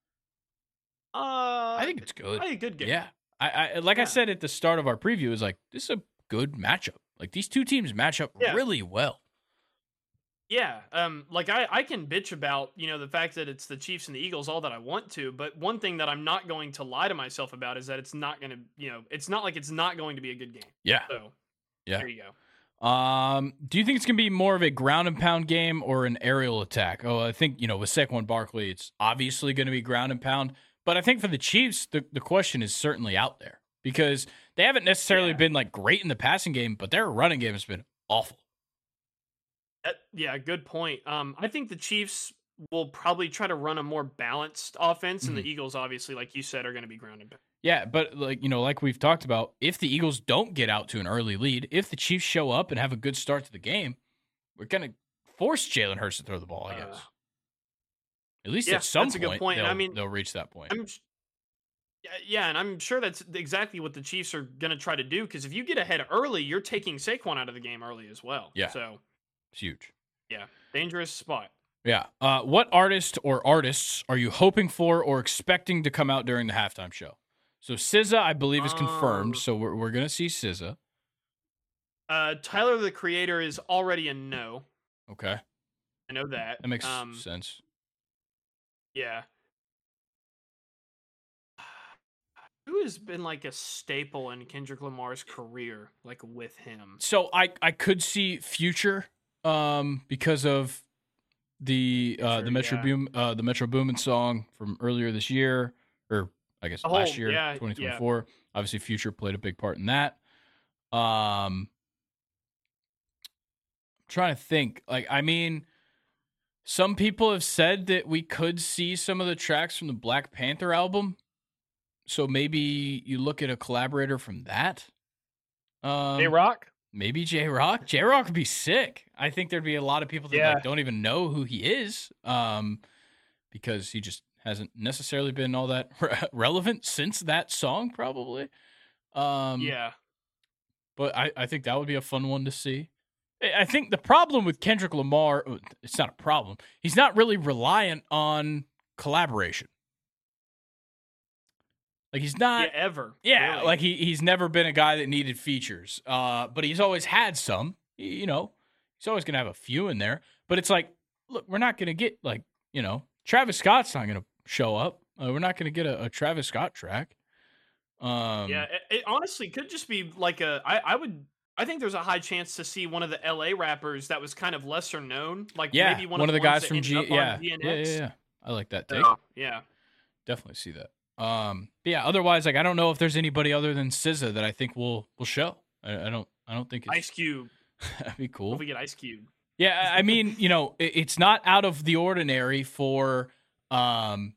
I think it's good.
I think a good game.
Yeah. I said at the start of our preview, is like, this is a good matchup. Like, these 2 teams match up really well.
Yeah. I can bitch about, the fact that it's the Chiefs and the Eagles all that I want to, but one thing that I'm not going to lie to myself about is that it's not going to, it's not like it's not going to be a good game. Yeah. So, there you go.
Do you think it's going to be more of a ground and pound game or an aerial attack? Oh, I think, with Saquon Barkley, it's obviously going to be ground and pound. But I think for the Chiefs, the question is certainly out there because they haven't necessarily been like great in the passing game, but their running game has been awful.
Good point. I think the Chiefs will probably try to run a more balanced offense, and the Eagles, obviously, like you said, are going to be ground and pound.
Yeah, but like we've talked about, if the Eagles don't get out to an early lead, if the Chiefs show up and have a good start to the game, we're going to force Jalen Hurts to throw the ball, I guess. At least at some point, a good point. They'll reach that point.
And I'm sure that's exactly what the Chiefs are going to try to do, because if you get ahead early, you're taking Saquon out of the game early as well.
Yeah,
so
it's huge.
Yeah, dangerous spot.
Yeah. What artist or artists are you hoping for or expecting to come out during the halftime show? So SZA, I believe, is confirmed. So we're gonna see SZA.
Tyler, the Creator, is already a no.
Okay.
I know that.
That makes sense.
Yeah. Who has been like a staple in Kendrick Lamar's career, like with him?
So I could see Future, because of the Metro Boomin song from earlier this year, or I guess last year, 2024. Yeah. Obviously, Future played a big part in that. I'm trying to think. Some people have said that we could see some of the tracks from the Black Panther album So maybe you look at a collaborator from that.
J-Rock?
Maybe J-Rock. J-Rock would be sick. I think there'd be a lot of people that like don't even know who he is, because he just hasn't necessarily been all that relevant since that song, probably.
Yeah.
But I think that would be a fun one to see. I think the problem with Kendrick Lamar, it's not a problem. He's not really reliant on collaboration. Like he's not
ever.
Yeah,
really.
like he's never been a guy that needed features. But he's always had some. You know, he's always gonna have a few in there. But it's like, look, we're not gonna get like, Travis Scott's not gonna show up. We're not gonna get a Travis Scott track.
It honestly could just be like I think there's a high chance to see one of the LA rappers that was kind of lesser known, like maybe one of the guys from DNX.
Yeah. I like that take.
Yeah.
Definitely see that. But yeah, otherwise, like I don't know if there's anybody other than SZA that I think will show. I don't think it's
Ice Cube.
That'd be cool
if we get Ice Cube.
Yeah, I mean, it's not out of the ordinary for the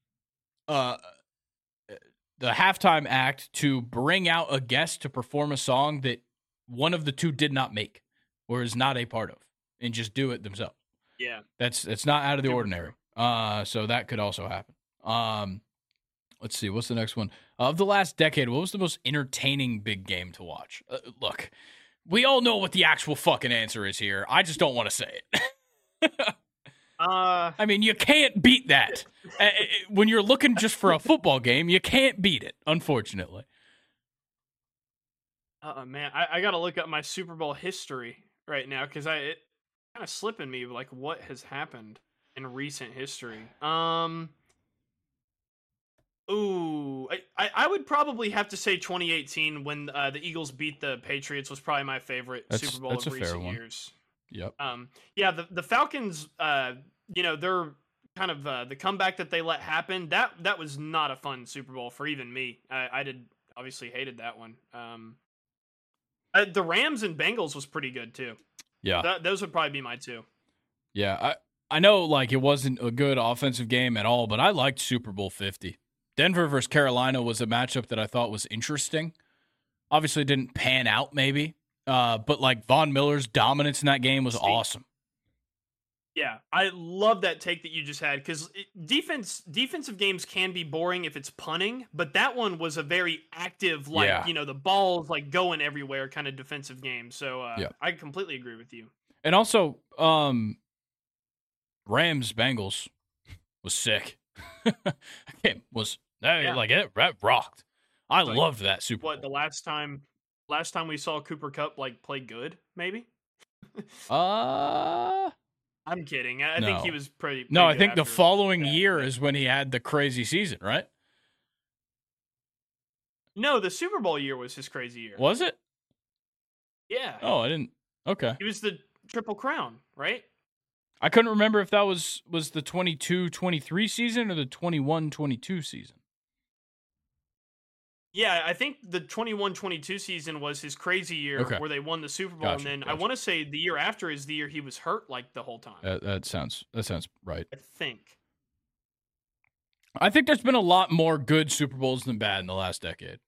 halftime act to bring out a guest to perform a song that one of the two did not make or is not a part of, and just do it themselves.
Yeah,
it's not out of the ordinary. So that could also happen. Let's see, what's the next one? Of the last decade, what was the most entertaining big game to watch? Look, we all know what the actual fucking answer is here. I just don't want to say it. I mean, you can't beat that. When you're looking just for a football game, you can't beat it, unfortunately.
Man, I got to look up my Super Bowl history right now because it kind of slipping me like what has happened in recent history. I would probably have to say 2018 when the Eagles beat the Patriots was probably my favorite Super Bowl of recent years.
Yep.
Yeah, the Falcons, they're kind of the comeback that they let happen. That was not a fun Super Bowl for even me. I did obviously hated that one. The Rams and Bengals was pretty good too.
Yeah,
those would probably be my two.
Yeah, I know like it wasn't a good offensive game at all, but I liked Super Bowl 50. Denver versus Carolina was a matchup that I thought was interesting. Obviously, didn't pan out, maybe. But like Von Miller's dominance in that game was awesome.
Yeah, I love that take that you just had because defensive games can be boring if it's punting, but that one was a very active, the ball's like going everywhere kind of defensive game. So I completely agree with you.
And also, Rams Bengals was sick. It rocked. I loved that Super Bowl.
What, the last time we saw Cooper Kupp play good, maybe? I'm kidding. I think he was pretty
No, I think the following year is when he had the crazy season, right?
No, the Super Bowl year was his crazy year.
Was it?
Yeah.
Oh, I didn't. Okay.
He was the Triple Crown, right?
I couldn't remember if that was the 22-23 season or the 21-22 season.
Yeah, I think the 21-22 season was his crazy year where they won the Super Bowl, and then I want to say the year after is the year he was hurt the whole time.
That sounds right.
I think
there's been a lot more good Super Bowls than bad in the last decade.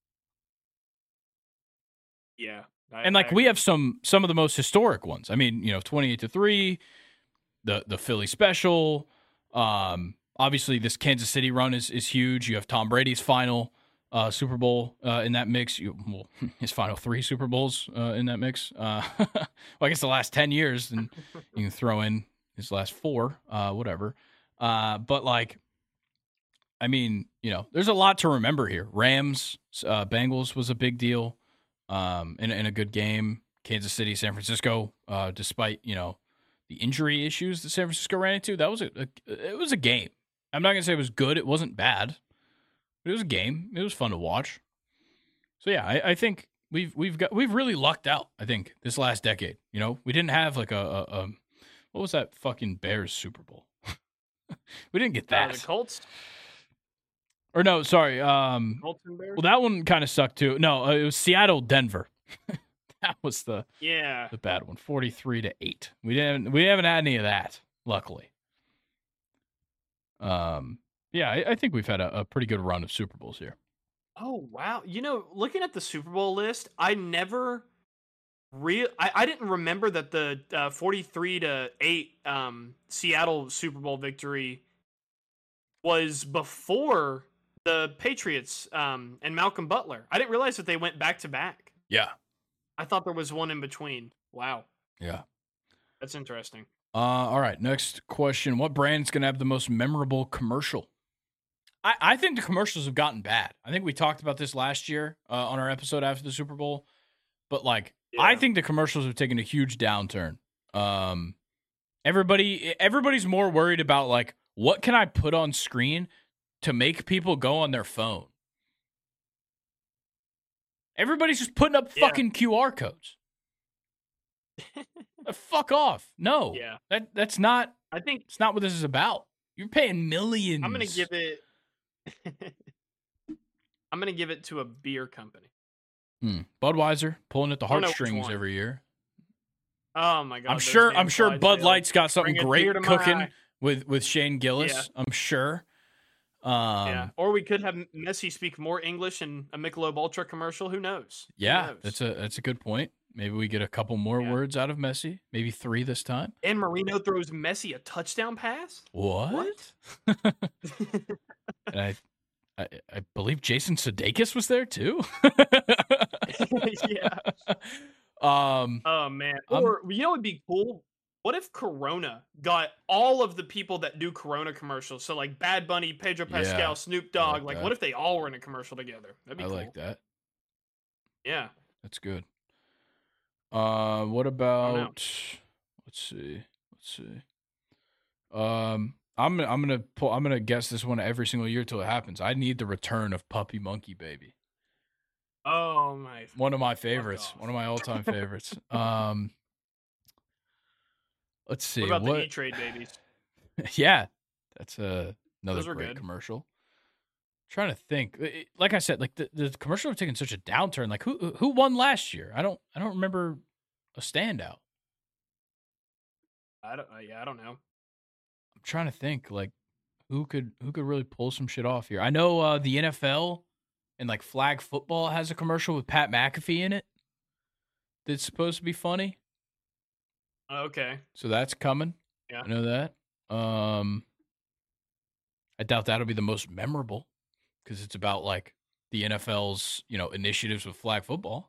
Yeah.
We have some of the most historic ones. I mean, 28-3, the Philly special. Obviously this Kansas City run is huge. You have Tom Brady's final Super Bowl in that mix. His final 3 Super Bowls in that mix. Well, I guess the last 10 years, and you can throw in his last 4, whatever. But I mean, there's a lot to remember here. Rams, Bengals was a big deal in a good game. Kansas City, San Francisco, despite, the injury issues that San Francisco ran into, that was it was a game. I'm not going to say it was good. It wasn't bad. But it was a game. It was fun to watch. So yeah, I think we've really lucked out, I think, this last decade. We didn't have like a what was that fucking Bears Super Bowl? We didn't get that.
The Colts?
Or no, sorry.
Colts and Bears?
Well, that one kind of sucked too. No, it was Seattle Denver. That was the bad one. 43-8. We haven't had any of that, luckily. Yeah, I think we've had a pretty good run of Super Bowls here.
Oh wow! Looking at the Super Bowl list, I never I didn't remember that the 43-8 Seattle Super Bowl victory was before the Patriots and Malcolm Butler. I didn't realize that they went back to back.
Yeah.
I thought there was one in between. Wow.
Yeah.
That's interesting.
All right, next question. What brand's going to have the most memorable commercial? I think the commercials have gotten bad. I think we talked about this last year on our episode after the Super Bowl. But, I think the commercials have taken a huge downturn. Everybody's more worried about, what can I put on screen to make people go on their phone? Everybody's just putting up fucking QR codes. Fuck off. No.
Yeah.
That's not,
I think
it's not what this is about. You're paying millions.
I'm going to give it I'm going to give it to a beer company.
Budweiser pulling at the heartstrings every year.
Oh my god!
I'm sure Bud Light's got something great cooking with Shane Gillis.
Yeah.
I'm sure.
Yeah. Or we could have Messi speak more English in a Michelob Ultra commercial. Who knows?
Yeah, that's a good point. Maybe we get a couple more words out of Messi. Maybe 3 this time.
And Marino throws Messi a touchdown pass.
What? And I believe Jason Sudeikis was there too.
Yeah. Oh man. Or it'd be cool. What if Corona got all of the people that do Corona commercials? So like Bad Bunny, Pedro Pascal, Snoop Dogg. Like what if they all were in a commercial together? That'd be cool. I like
that.
Yeah.
That's good. What about? Let's see. I'm gonna guess this one every single year till it happens. I need the return of Puppy Monkey Baby.
Oh my!
One of my favorites. One of my all-time favorites. Let's see.
What about the E-Trade babies?
Yeah, that's another great commercial. Trying to think. Like I said, the commercial have taken such a downturn. Like who won last year? I don't remember a standout.
I don't know.
I'm trying to think who could really pull some shit off here. I know the NFL and flag football has a commercial with Pat McAfee in it that's supposed to be funny.
Okay.
So that's coming.
Yeah.
I know that. I doubt that'll be the most memorable because it's about the NFL's, initiatives with flag football.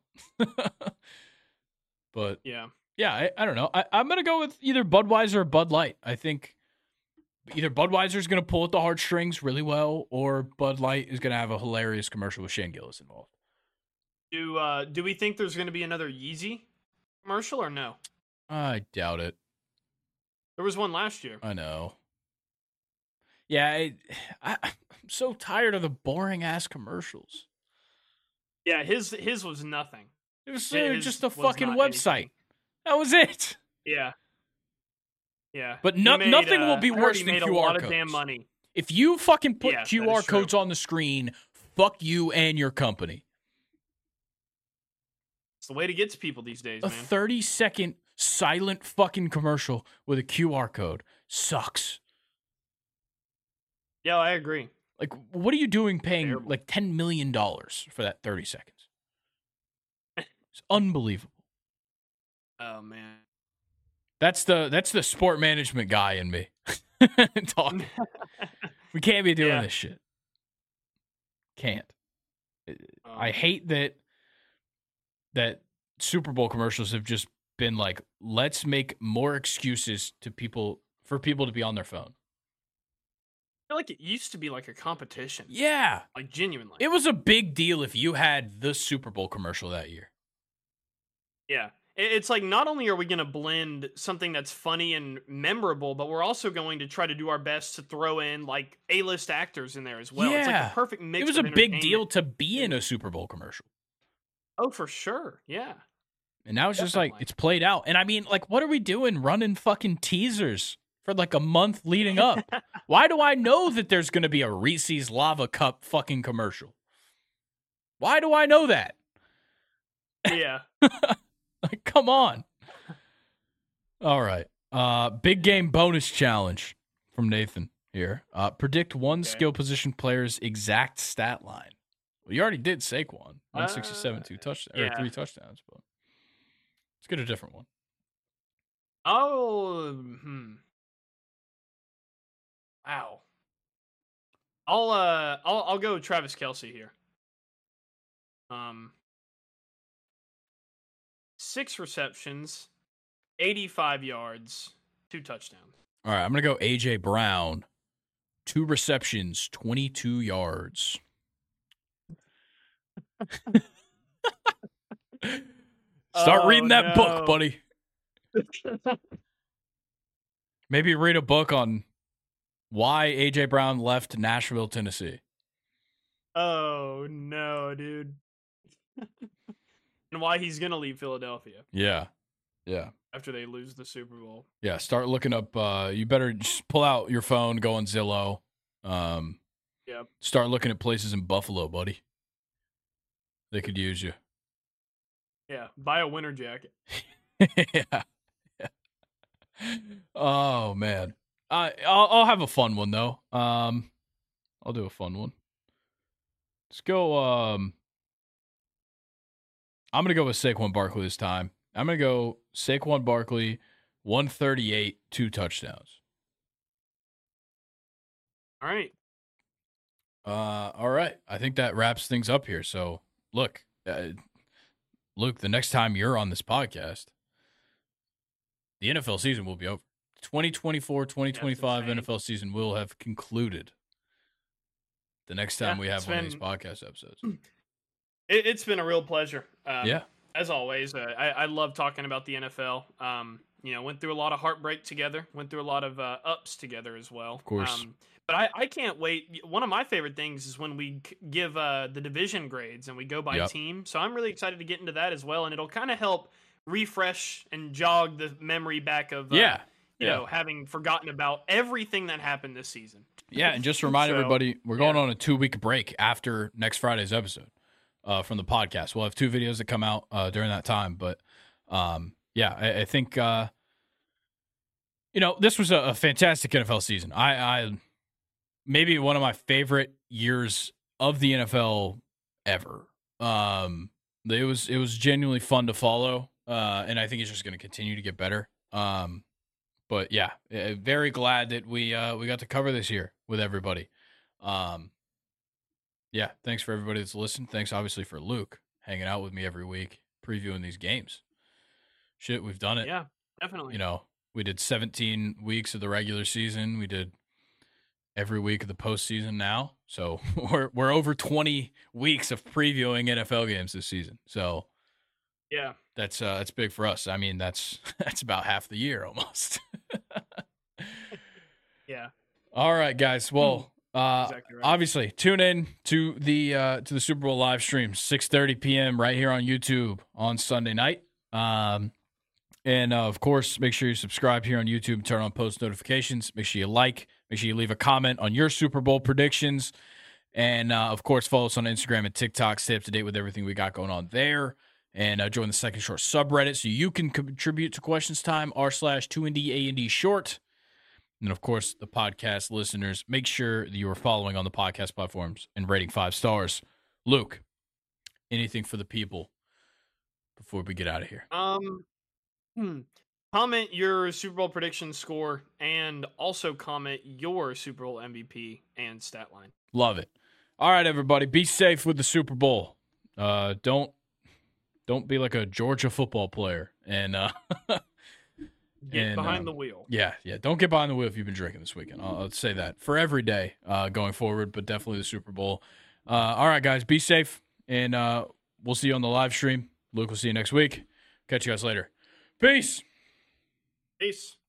But yeah, I don't know. I'm going to go with either Budweiser or Bud Light. I think either Budweiser is going to pull at the heartstrings really well, or Bud Light is going to have a hilarious commercial with Shane Gillis involved.
Do we think there's going to be another Yeezy commercial or no?
I doubt it.
There was one last year.
I know. Yeah, I'm so tired of the boring ass commercials.
Yeah, his was nothing.
It was just a fucking website. Anything. That was it.
Yeah. Yeah.
But nothing will be worse than QR
a lot
codes.
Of damn money.
If you fucking put QR codes on the screen, fuck you and your company.
It's the way to get to people these days, man.
30-second silent fucking commercial with a QR code sucks.
Yeah, I agree.
What are you doing paying $10 million for that 30 seconds? It's unbelievable.
Oh man.
That's the sport management guy in me. Talking. We can't be doing this shit. Can't. I hate that Super Bowl commercials have just been let's make more excuses for people to be on their phone.
I feel like it used to be a competition.
Yeah.
Genuinely.
It was a big deal if you had the Super Bowl commercial that year.
Yeah. It's not only are we going to blend something that's funny and memorable, but we're also going to try to do our best to throw in A-list actors in there as well.
Yeah.
It's a perfect mix.
It was a big deal to be in a Super Bowl commercial.
Oh, for sure. Yeah.
And now it's just it's played out. And I mean, what are we doing running fucking teasers for a month leading up? Why do I know that there's going to be a Reese's Lava Cup fucking commercial? Why do I know that?
Yeah.
Come on. All right. Big game bonus challenge from Nathan here. Predict one
Okay.
skill position player's exact stat line. Well, you already did Saquon, 167, 3 touchdowns, but let's get a different one.
Oh, wow. I'll go Travis Kelce here. 6 receptions, 85 yards, 2 touchdowns.
All right, I'm gonna go AJ Brown, 2 receptions, 22 yards. Start reading that book, buddy. Maybe read a book on why AJ Brown left Nashville, Tennessee.
Oh no, dude. And why he's gonna leave Philadelphia.
Yeah.
After they lose the Super Bowl.
Yeah, start looking up. You better just pull out your phone, go on Zillow.
Yep.
Start looking at places in Buffalo, buddy. They could use you.
Yeah, buy a winter jacket.
yeah. Oh man, I'll have a fun one though. I'll do a fun one. Let's go. I'm gonna go with Saquon Barkley this time. I'm gonna go Saquon Barkley, 138, 2 touchdowns.
All right.
All right. I think that wraps things up here. So look, Luke, the next time you're on this podcast, the NFL season will be over. 2024-2025 NFL season will have concluded the next time we have one of these podcast episodes.
It's been a real pleasure.
Yeah.
As always, I love talking about the NFL. Went through a lot of heartbreak together, went through a lot of ups together as well.
Of course.
But I can't wait. One of my favorite things is when we give the division grades and we go by team. So I'm really excited to get into that as well. And it'll kind of help refresh and jog the memory back of having forgotten about everything that happened this season.
Yeah, and just to remind everybody, we're going on a 2-week break after next Friday's episode from the podcast. We'll have 2 videos that come out during that time. But, I think, this was a fantastic NFL season. I maybe one of my favorite years of the NFL ever. It was genuinely fun to follow, and I think it's just going to continue to get better. But yeah, very glad that we got to cover this year with everybody. Yeah, thanks for everybody that's listened. Thanks obviously for Luke hanging out with me every week, previewing these games. Shit, we've done it.
Yeah, definitely.
We did 17 weeks of the regular season. We did every week of the postseason now. So we're over 20 weeks of previewing NFL games this season. So
yeah,
that's big for us. I mean, that's about half the year almost.
Yeah.
All right, guys. Well,
exactly right.
Obviously, tune in to the Super Bowl live stream, 6:30 p.m. right here on YouTube on Sunday night. And of course, make sure you subscribe here on YouTube, turn on post notifications. Make sure you like. Make sure you leave a comment on your Super Bowl predictions. And, of course, follow us on Instagram and TikTok. Stay up to date with everything we got going on there. And join the Second Short subreddit so you can contribute to Questions Time, r/2ND Short. And, of course, the podcast listeners, make sure that you are following on the podcast platforms and rating 5 stars. Luke, anything for the people before we get out of here?
Comment your Super Bowl prediction score and also comment your Super Bowl MVP and stat line.
Love it. All right, everybody, be safe with the Super Bowl. Don't be like a Georgia football player and
get behind the wheel.
Yeah. Don't get behind the wheel if you've been drinking this weekend. I'll say that for every day going forward, but definitely the Super Bowl. All right, guys, be safe, and we'll see you on the live stream. Luke, we'll see you next week. Catch you guys later. Peace.
Peace.